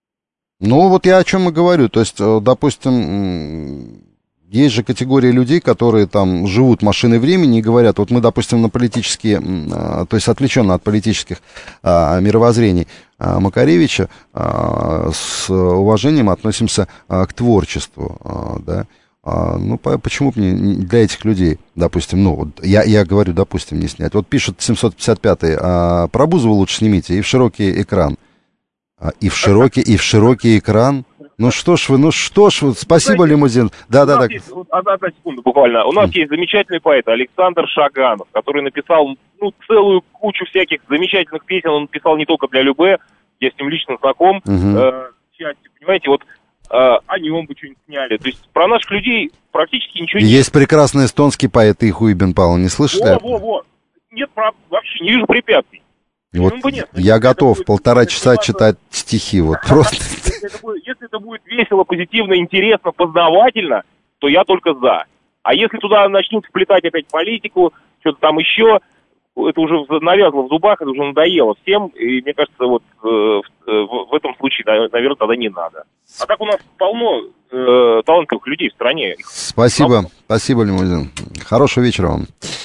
ну, вот я о чем и говорю. То есть, э, допустим, м, есть же категория людей, которые там живут машиной времени и говорят, вот мы, допустим, на политические, м, а, то есть отвлеченно от политических а, мировоззрений а, Макаревича, а, с уважением относимся а, к творчеству, а, да. А, ну, по, почему бы не, не для этих людей, допустим, ну, вот я, я говорю, допустим, не снять. Вот пишет семьсот пятьдесят пятый, а, про Бузову лучше снимите и в широкий экран. А, и в широкий, и в широкий экран. Ну что ж вы, ну что ж вы, спасибо, Знаете, лимузин. Да, да, да. Есть, вот, одна, одна секунда буквально. У нас mm. есть замечательный поэт Александр Шаганов, который написал ну, целую кучу всяких замечательных песен. Он написал не только для Любэ, я с ним лично знаком. Mm-hmm. Э, счастье, понимаете, вот э, о нем бы что-нибудь сняли. То есть про наших людей практически ничего нет. Есть прекрасный эстонский поэт Ихуй Бен Павел, не слышали? Во, во, во. Нет, вообще не вижу препятствий. Вот нет, я готов будет, полтора часа читать стихи, вот просто. Если это, будет, если это будет весело, позитивно, интересно, познавательно, то я только за. А если туда начнут вплетать опять политику, что-то там еще, это уже навязло в зубах, это уже надоело всем, и мне кажется, вот э, в, в этом случае, наверное, тогда не надо. А так у нас полно э, талантливых людей в стране. Спасибо, спасибо, лимузин. Хорошего вечера вам.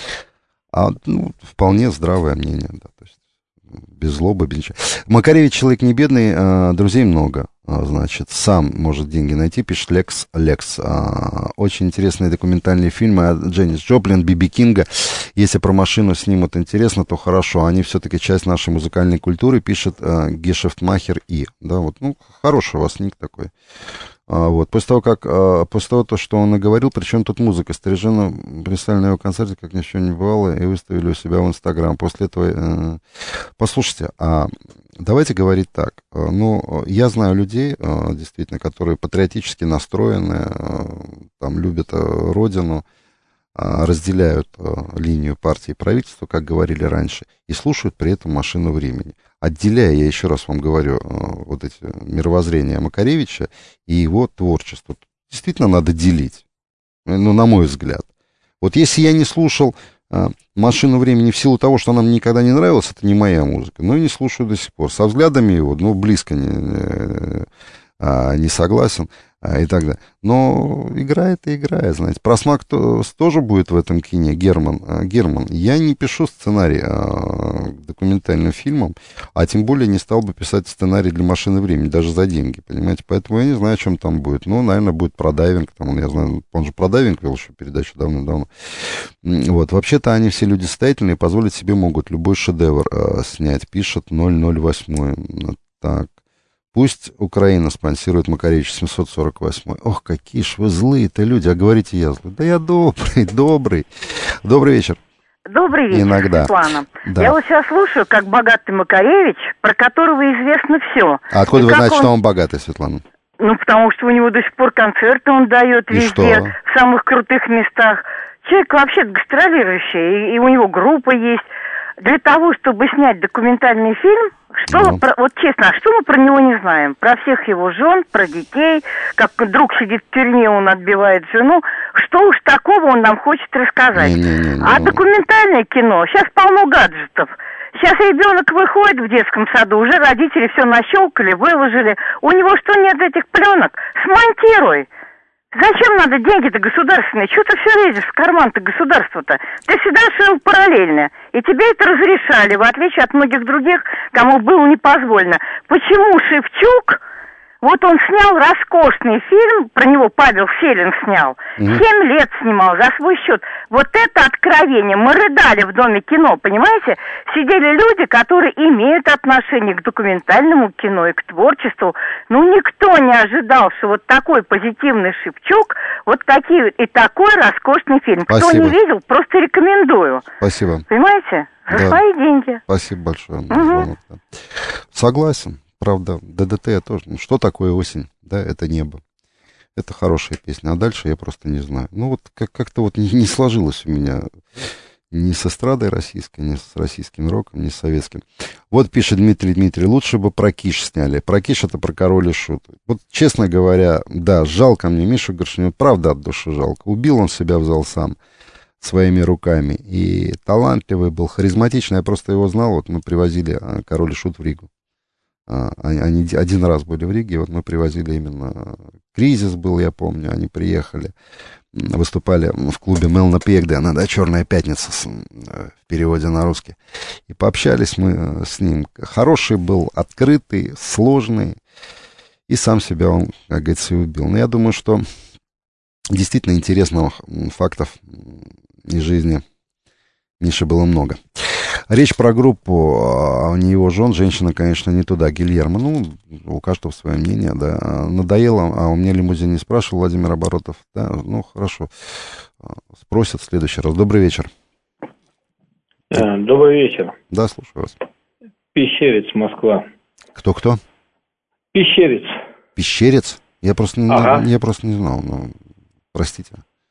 А, ну, вполне здравое мнение, да, то есть без злобы, без ничего. Макаревич человек не бедный, а, друзей много, а, значит, сам может деньги найти, пишет Лекс Лекс. А, очень интересные документальные фильмы от Дженнис Джоплин, Биби Кинга. Если про машину снимут интересно, то хорошо. Они все-таки часть нашей музыкальной культуры, пишет а, Гешефтмахер И. Да, вот, ну, хороший у вас ник такой. А, вот, после того, как, а, после того, то, что он и говорил, причем тут музыка, Стрижина представили на его концерте, как ничего не бывало, и выставили у себя в Инстаграм. После этого, э, послушайте, а давайте говорить так, ну, я знаю людей, э, действительно, которые патриотически настроены, э, там, любят э, родину, э, разделяют э, линию партии и правительства, как говорили раньше, и слушают при этом «Машину времени». Отделяя, я еще раз вам говорю, вот эти мировоззрения Макаревича и его творчество. Действительно надо делить, ну, на мой взгляд. Вот если я не слушал «Машину времени» в силу того, что она мне никогда не нравилась, это не моя музыка, но и не слушаю до сих пор. Со взглядами его, ну, близко не, не согласен и так далее. Но играет и играет, знаете. Просмак тоже будет в этом кине, Герман. Герман, я не пишу сценарий к документальным фильмам, а тем более не стал бы писать сценарий для «Машины времени», даже за деньги, понимаете. Поэтому я не знаю, о чем там будет. Ну, наверное, будет про дайвинг. Там, я знаю, он же про дайвинг вел еще передачу давно-давно. Вот. Вообще-то они все люди состоятельные, позволить себе могут любой шедевр э, снять, пишет ноль ноль восемь. Так. Пусть Украина спонсирует Макаревича семьсот сорок восемь. Ох, какие ж вы злые-то люди, а говорите я злый. Да я добрый, добрый. Добрый вечер. Добрый вечер, Иногда. Светлана. Да. Я вот сейчас слушаю, как богатый Макаревич, про которого известно все. А откуда И вы знаете, он... что он богатый, Светлана? Ну, потому что у него до сих пор концерты он дает И везде, что? в самых крутых местах. Человек вообще гастролирующий, и, и у него группа есть. Для того, чтобы снять документальный фильм, что Ну. мы про, вот честно, а что мы про него не знаем? Про всех его жен, про детей, как друг сидит в тюрьме, он отбивает жену. Что уж такого он нам хочет рассказать? Не-не-не, А документальное кино, сейчас полно гаджетов. Сейчас ребенок выходит в детском саду, уже родители все нащелкали, выложили. У него что, нет этих пленок? Смонтируй. Зачем надо деньги-то государственные? Чего ты все лезешь в карман-то государства-то? Ты всегда шел параллельно. И тебе это разрешали, в отличие от многих других, кому было не позволено. Почему Шевчук... Вот он снял роскошный фильм, про него Павел Селин снял, семь лет снимал за свой счет. Вот это откровение. Мы рыдали в Доме кино, понимаете? Сидели люди, которые имеют отношение к документальному кино и к творчеству. Ну, никто не ожидал, что вот такой позитивный Шевчук, вот такие, и такой роскошный фильм. Спасибо. Кто не видел, просто рекомендую. Спасибо. Понимаете? За Да. свои деньги. Спасибо большое. Угу. Согласен. Правда, ДДТ я тоже. Ну, что такое осень? Да, это небо. Это хорошая песня, а дальше я просто не знаю. Ну, вот как- как-то вот не, не сложилось у меня ни с эстрадой российской, ни с российским роком, ни с советским. Вот пишет Дмитрий Дмитрий, лучше бы про Киш сняли. Про Киш — это про Король и Шут. Вот, честно говоря, да, жалко мне Мишу Горшнева, правда от души жалко. Убил он себя в зал сам своими руками. И талантливый был, харизматичный. Я просто его знал, вот мы привозили Король и Шут в Ригу. Они один раз были в Риге, вот мы привозили именно... Кризис был, я помню, они приехали, выступали в клубе Мелна Пегдена, да, «Черная пятница» с, в переводе на русский. И пообщались мы с ним. Хороший был, открытый, сложный, и сам себя он, как говорится, и убил. Но я думаю, что действительно интересных фактов из жизни Миши было много. Речь про группу, а не его жен, женщина, конечно, не туда, Гильермо. Ну, у каждого свое мнение, да. Надоело, а у меня лимузин не спрашивал, Владимир Оборотов. Да, ну, хорошо. Спросят в следующий раз. Добрый вечер. Добрый вечер. Да, слушаю вас. Пещерец, Москва. Кто-кто? Пещерец. Пещерец? Я просто не, Ага. я просто не знал, ну, простите.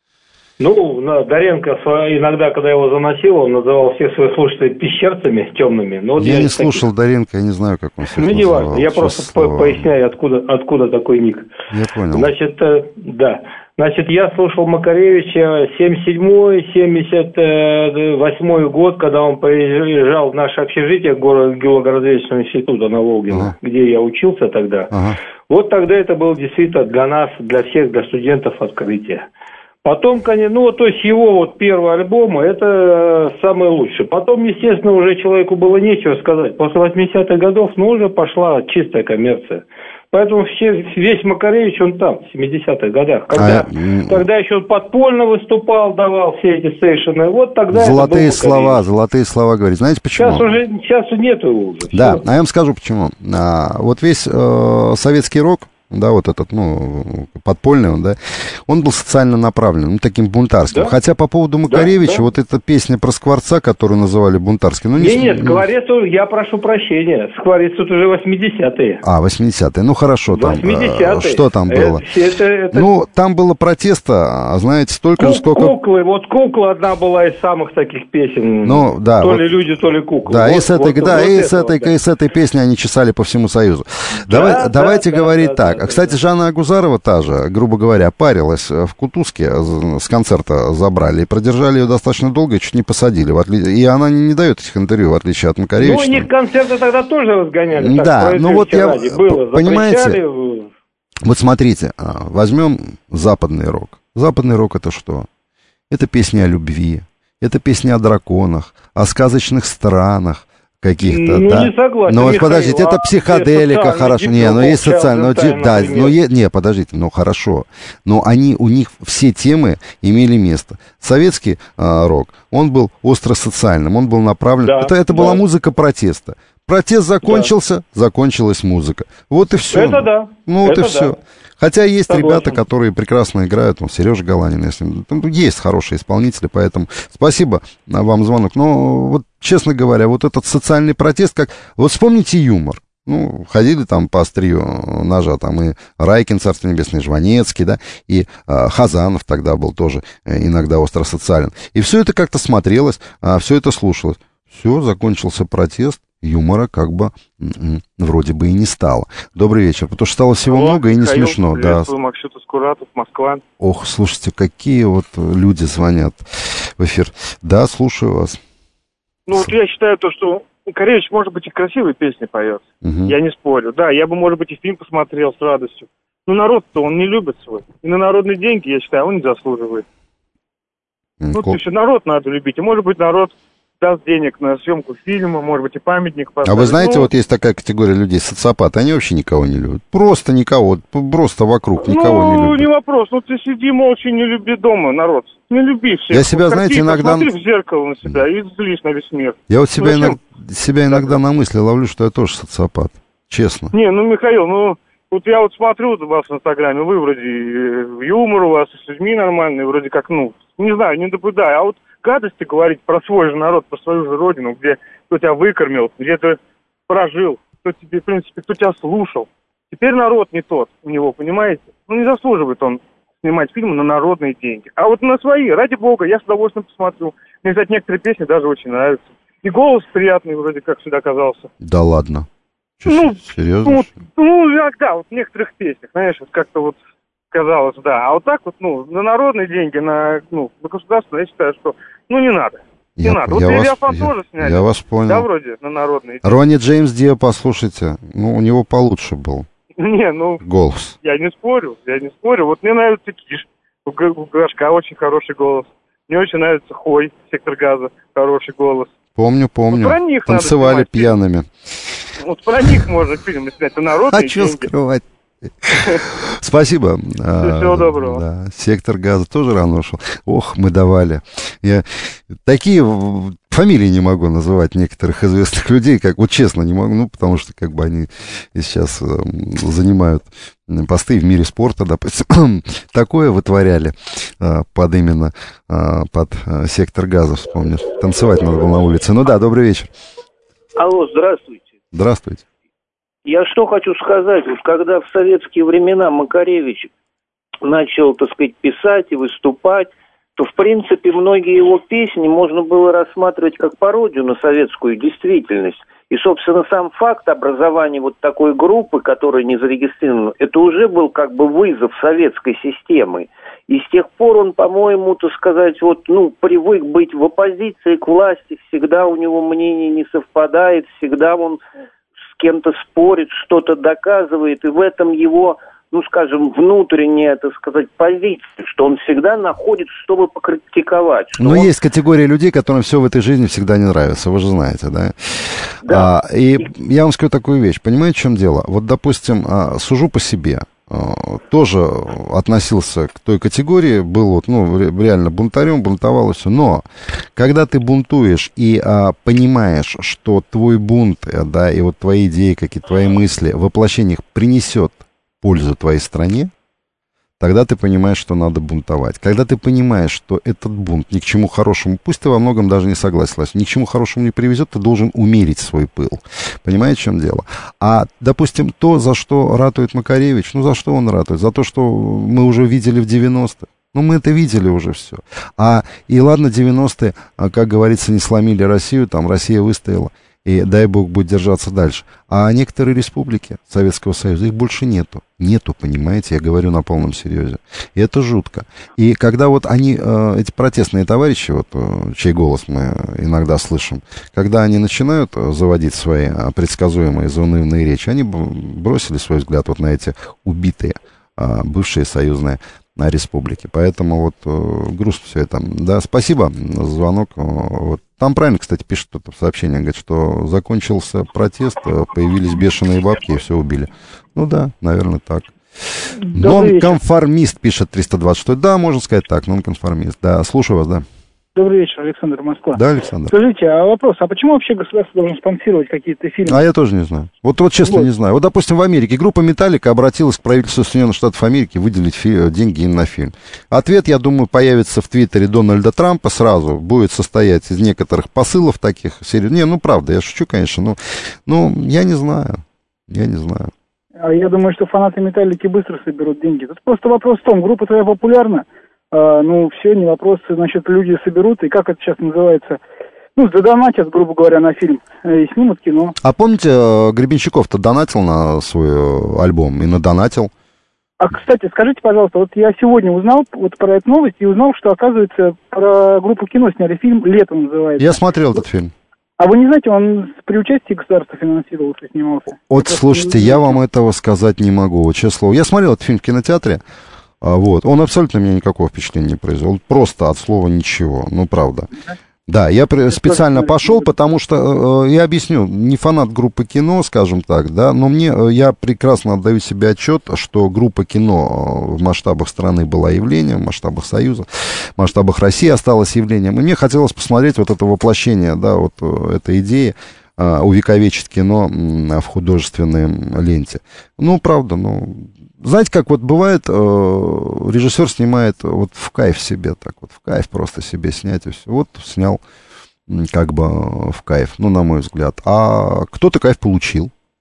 Ну, на- Доренко сво- иногда, когда его заносил, он называл всех своих слушателей пещерцами темными. Но вот я не из слушал Доренко, я не знаю, как он себя Ну, не важно, называл. я Сейчас, просто по- э, поясняю, откуда, откуда такой ник. Я понял. Значит, э, да. Значит, я слушал Макаревича семьдесят седьмой семьдесят восьмой год, когда он приезжал в наше общежитие город геологоразведочного института на Волгино, где я учился тогда. Ага. Вот тогда это было действительно для нас, для всех, для студентов открытие. Потом, конечно, ну, то есть его вот первый альбом, это э, самый лучший. Потом, естественно, уже человеку было нечего сказать. После восьмидесятых годов, ну, уже пошла чистая коммерция. Поэтому все, весь Макаревич, он там, в семидесятых годах. Когда, А, м- когда еще он подпольно выступал, давал все эти сейшены, вот тогда Золотые это был слова, Макаревич. золотые слова говорить. Знаете почему? Сейчас уже, сейчас нету его уже. Да, Всё. а я вам скажу почему. А, вот весь э, советский рок, да, вот этот, ну, подпольный он, да, он был социально направлен, ну, таким бунтарским. Да. Хотя по поводу Макаревича, да. вот эта песня про Скворца, которую называли бунтарским, ну, не... Не, нет, Скворец, я прошу прощения, Скворец тут уже восьмидесятые. А, восьмидесятые, ну, хорошо, там, восьмидесятые. э, что там Это- было? это- это- Ну, там было протеста, а, знаете, столько Ку- же, сколько... Куклы, вот кукла одна была из самых таких песен. Ну, да, То вот- ли люди, то ли куклы. Да, Вот- и с этой, вот- да, вот и с это этой, вот, да. и с этой песней они чесали по всему Союзу. Давай, да, давайте да, говорить да, так. да, А, кстати, Жанна Агузарова та же, грубо говоря, парилась в Кутузке, з- с концерта забрали и продержали ее достаточно долго и чуть не посадили. В отли- И она не, не дает этих интервью, в отличие от Ну, Макаревича. у них концерты тогда тоже разгоняли. так, Да, ну вот я- ради. Было, понимаете, запрещали. Вот смотрите, а, возьмем западный рок. Западный рок — это что? Это песни о любви, это песни о драконах, о сказочных странах каких-то, Ну, да. не согласен, Но вот Михаил, подождите, это а психоделика, социальный хорошо. Не, Deep ну есть Purple, социальный, ну, Child in да, Time, ну, например. е- не, подождите, ну хорошо. Но они, у них все темы имели место. Советский а, рок, он был остросоциальным, он был направлен. Да, это это была да. музыка протеста. Протест закончился, закончилась музыка. Вот и все. Это да. Ну вот Это и да. все. Хотя есть Согласен. ребята, которые прекрасно играют, он Сережа Галанин, если там есть хорошие исполнители, поэтому спасибо вам звонок. Но вот честно говоря, вот этот социальный протест, как вот вспомните юмор. Ну, ходили там по острию ножа, там и Райкин, Царство Небесное, Жванецкий, да, и э, Хазанов тогда был тоже э, иногда остросоциален. И все это как-то смотрелось, а, все это слушалось. Все, закончился протест, юмора как бы м-м, вроде бы и не стало. Добрый вечер, потому что стало всего Алло, много и не Михаил, смешно. Да. приветствую, Максютов Скуратов, Москва. Ох, слушайте, какие вот люди звонят в эфир. Да, слушаю вас. Ну, вот я считаю то, что Макаревич, может быть, и красивые песни поет. Мгм. Я не спорю. Да, я бы, может быть, и фильм посмотрел с радостью. Но народ-то он не любит свой. И на народные деньги, я считаю, он не заслуживает. М, Ну, ко- то есть народ надо любить. И, может быть, народ даст денег на съемку фильма, может быть, и памятник А поставит. вы знаете, Ну, вот есть такая категория людей, социопаты, они вообще никого не любят. Просто никого, вот п- просто вокруг никого ну, не любят. не вопрос. Ну, ты сиди молча, не люби дома, народ. Не люби всех. Я себя, Вот знаете, картинка, иногда- Смотри в зеркало на себя и злись на весь мир. Я вот Ну, себя, зачем? иногда, себя иногда на мысли ловлю, что я тоже социопат. Честно. Не, ну, Михаил, ну, вот я вот смотрю вас в Инстаграме, вы вроде э, юмор у вас, и с людьми нормальные, вроде как, ну, не знаю, не наблюдаю, а вот гадости говорить про свой же народ, про свою же родину, где кто тебя выкормил, где ты прожил, кто тебе, в принципе, кто тебя слушал. Теперь народ не тот у него, понимаете? ну, не заслуживает он снимать фильмы на народные деньги. А вот на свои, ради бога, я с удовольствием посмотрю. Мне, кстати, некоторые песни даже очень нравятся. И голос приятный вроде как всегда оказался. Да ладно? Че, ну, серьезно? Ну, ну, да, вот в некоторых песнях, знаешь, вот как-то вот казалось, да. А вот так вот, ну, на народные деньги, на, ну, на государство, я считаю, что, ну, не надо. Не Я, надо. Вот я Левиафан вас, тоже я, сняли. Я вас понял. Да, вроде, на народные деньги. Ронни Джеймс Дио, послушайте, ну, у него получше был. Не, ну... Голос. Я не спорю, я не спорю. Вот мне нравится Киш, у Горшка очень хороший голос. Мне очень нравится Хой, Сектор Газа, хороший голос. Помню, помню. Вот про них танцевали надо пьяными. Вот про них можно фильм снять, это народные Хочу деньги. скрывать. Спасибо. Всего доброго. Да, Сектор Газа тоже рано ушел. Ох, мы давали. Я такие фамилии не могу называть некоторых известных людей, как вот честно не могу, ну, потому что как бы они сейчас э, занимают посты в мире спорта, допустим. Такое вытворяли э, под именно э, под э, Сектор Газа, вспомнишь. Танцевать надо было на улице. Ну да, добрый вечер. Алло, здравствуйте. Здравствуйте. Я что хочу сказать, вот когда в советские времена Макаревич начал, так сказать, писать и выступать, то, в принципе, многие его песни можно было рассматривать как пародию на советскую действительность. И, собственно, сам факт образования вот такой группы, которая не зарегистрирована, это уже был как бы вызов советской системы. И с тех пор он, по-моему, так сказать, вот, ну, привык быть в оппозиции к власти, всегда у него мнение не совпадает, всегда он с кем-то спорит, что-то доказывает, и в этом его, ну, скажем, внутренняя, так сказать, позиция, что он всегда находит, чтобы покритиковать. Но он... есть категория людей, которым все в этой жизни всегда не нравится, вы же знаете, да? Да. А, и я вам скажу такую вещь, понимаете, в чем дело? Вот, допустим, сужу по себе, тоже относился к той категории, был вот, ну, реально бунтарем, бунтовал и все. Но когда ты бунтуешь и а, понимаешь, что твой бунт, да, и вот твои идеи, какие-то твои мысли, воплощение их принесет пользу твоей стране, тогда ты понимаешь, что надо бунтовать. Когда ты понимаешь, что этот бунт ни к чему хорошему, пусть ты во многом даже не согласен, ни к чему хорошему не приведет, ты должен умерить свой пыл. Понимаете, в чем дело? А, допустим, то, за что ратует Макаревич, ну, за что он ратует? За то, что мы уже видели в девяностых. Ну, мы это видели уже все. А, и ладно, девяностые, как говорится, не сломили Россию, там Россия выстояла. И дай бог будет держаться дальше. А некоторые республики Советского Союза, их больше нету. Нету, понимаете, я говорю на полном серьезе. И это жутко. И когда вот они, эти протестные товарищи, вот, чей голос мы иногда слышим, когда они начинают заводить свои предсказуемые заунывные речи, они бросили свой взгляд вот на эти убитые бывшие союзные республики. Поэтому вот э, грустно все это. Да, спасибо за звонок. Вот. Там правильно, кстати, пишет кто-то в сообщении, говорит, что закончился протест, появились бешеные бабки и все убили. Ну да, наверное, так. Нонконформист, пишет триста двадцать шесть. Да, можно сказать так, нонконформист. Да, слушаю вас, да. Добрый вечер, Александр, Москва. Да, Александр. Скажите, а вопрос, а почему вообще государство должно спонсировать какие-то фильмы? А я тоже не знаю. Вот, вот честно, вот. не знаю. Вот, допустим, в Америке группа «Металлика» обратилась к правительству Соединенных Штатов Америки выделить фи- деньги им на фильм. Ответ, я думаю, появится в твиттере Дональда Трампа сразу. Будет состоять из некоторых посылов таких. Серии. Не, ну, правда, я шучу, конечно, но ну, я не знаю. Я не знаю. А я думаю, что фанаты «Металлики» быстро соберут деньги. Тут просто вопрос в том, группа твоя популярна. Uh, ну, все, не вопрос, значит, люди соберут, и как это сейчас называется, ну, задонатят, грубо говоря, на фильм, и снимут кино. А помните, Гребенщиков-то донатил на свой альбом и надонатил? А, кстати, скажите, пожалуйста, вот я сегодня узнал вот про эту новость и узнал, что, оказывается, про группу кино сняли фильм «Лето» называется. Я смотрел этот фильм. А вы не знаете, он при участии государства финансировался, снимался? Вот, слушайте, я вам этого сказать не могу, вот, честное слово. Я смотрел этот фильм в кинотеатре. Вот. Он абсолютно мне никакого впечатления не произвел. Просто от слова ничего. Ну, правда. Да, я специально пошел, потому что, э, я объясню, не фанат группы кино, скажем так, да, но мне, я прекрасно отдаю себе отчет, что группа кино в масштабах страны была явлением, в масштабах Союза, в масштабах России осталось явлением. И мне хотелось посмотреть вот это воплощение, да, вот этой идеи, э, увековечить кино в художественной ленте. Ну, правда, ну... Знаете, как вот бывает, э, режиссер снимает вот в кайф себе, так вот, в кайф просто себе снять и все. Вот снял как бы в кайф, ну, на мой взгляд. А кто-то кайф получил,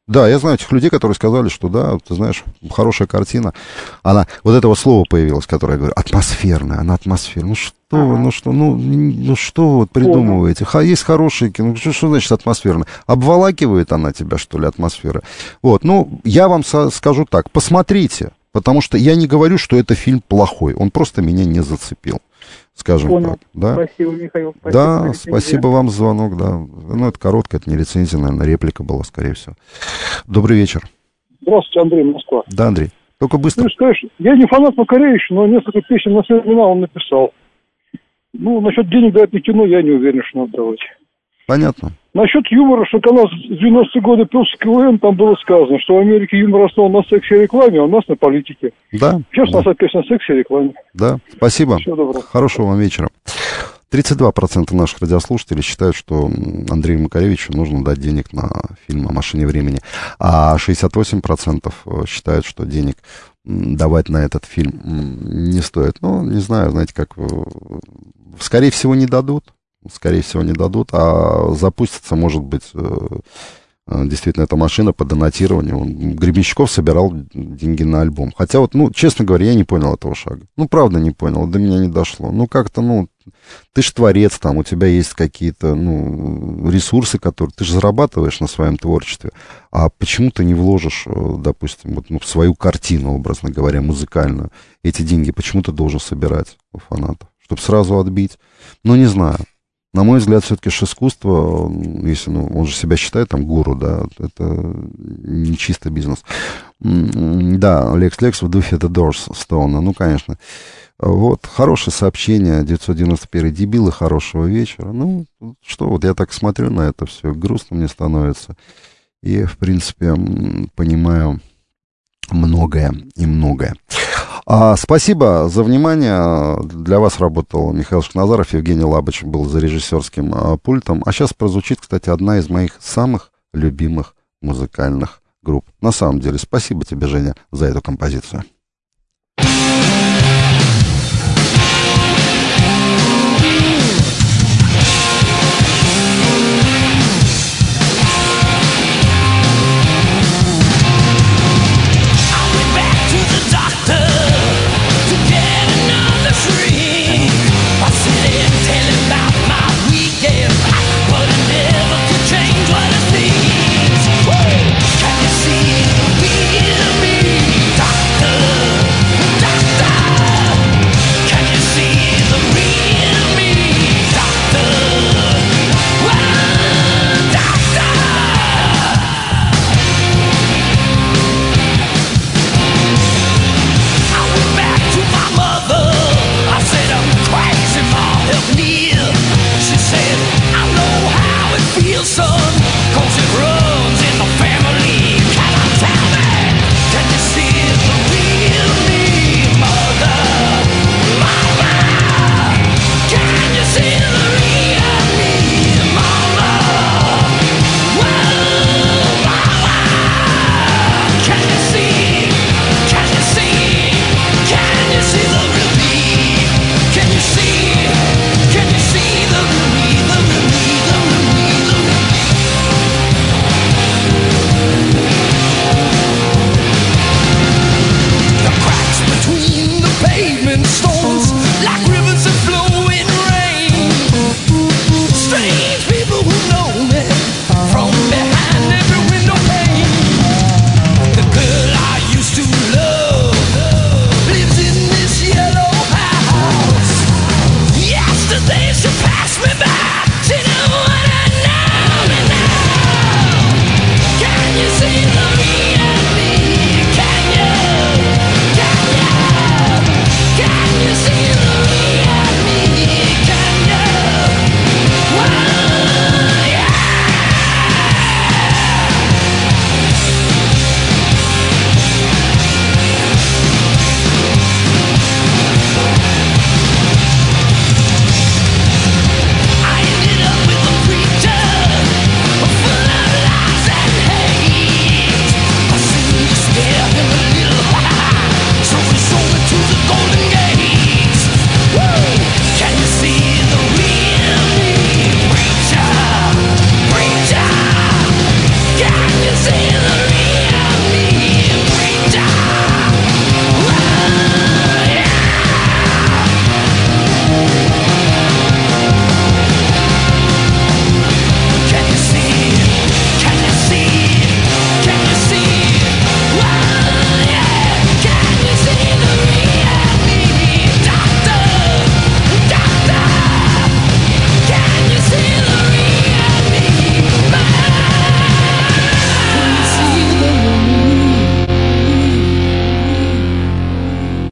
Да, я знаю этих людей, которые сказали, что да, ты знаешь, хорошая картина. Она, вот этого слова появилось, которое я говорю, атмосферная, она атмосферная. Ну что вы, ага. ну что, ну, ну что вы вот придумываете? Ха, есть хорошие кино, ну, что, что значит атмосферная? Обволакивает она тебя, что ли, атмосфера? Вот, ну, я вам со- скажу так, посмотрите, потому что я не говорю, что это фильм плохой, он просто меня не зацепил. Скажем Понял. так. Да? Спасибо, Михаил. Спасибо, да, спасибо вам за звонок, да. Ну, это короткая, это не рецензия, наверное, реплика была, скорее всего. Добрый вечер. Здравствуйте, Андрей, Москва. Да, Андрей. Только быстро. Ну, скажешь, я не фанат Макаревича, но несколько песен на свои времена он написал. Ну, насчет денег дать на кино я не уверен, что надо давать. Понятно. Насчет юмора, что когда в девяностые годы пился КВН, там было сказано, что в Америке юмор основан на сексе и рекламе, а у нас на политике. Да. Сейчас да. у нас опять на сексе и рекламе. Да, спасибо. Всего доброго. Хорошего вам вечера. тридцать два процента наших радиослушателей считают, что Андрею Макаревичу нужно дать денег на фильм «О машине времени», а шестьдесят восемь процентов считают, что денег давать на этот фильм не стоит. Ну, не знаю, знаете, как... Скорее всего, не дадут. Скорее всего, не дадут, а запустится, может быть, действительно эта машина по донатированию. Гребенщиков собирал деньги на альбом. Хотя вот, ну, честно говоря, я не понял этого шага. Ну, правда не понял, до меня не дошло. Ну, как-то, ну, ты ж творец, там, у тебя есть какие-то, ну, ресурсы, которые... Ты же зарабатываешь на своем творчестве. А почему ты не вложишь, допустим, вот, ну, в свою картину, образно говоря, музыкальную, эти деньги? Почему ты должен собирать у фанатов? Чтобы сразу отбить? Ну, не знаю. На мой взгляд, все-таки ж искусство, если, ну, он же себя считает там гуру, да, это не чисто бизнес. Да, Лекс Лекс в духе The Doors Стоуна, ну, конечно. Вот, хорошее сообщение, девятьсот девяносто первый, дебилы, хорошего вечера. Ну, что, вот я так смотрю на это все, грустно мне становится. И, в принципе, понимаю многое и многое. А, спасибо за внимание. Для вас работал Михаил Шахназаров, Евгений Лабыч был за режиссерским а, пультом. А сейчас прозвучит, кстати, одна из моих самых любимых музыкальных групп. На самом деле, спасибо тебе, Женя, за эту композицию.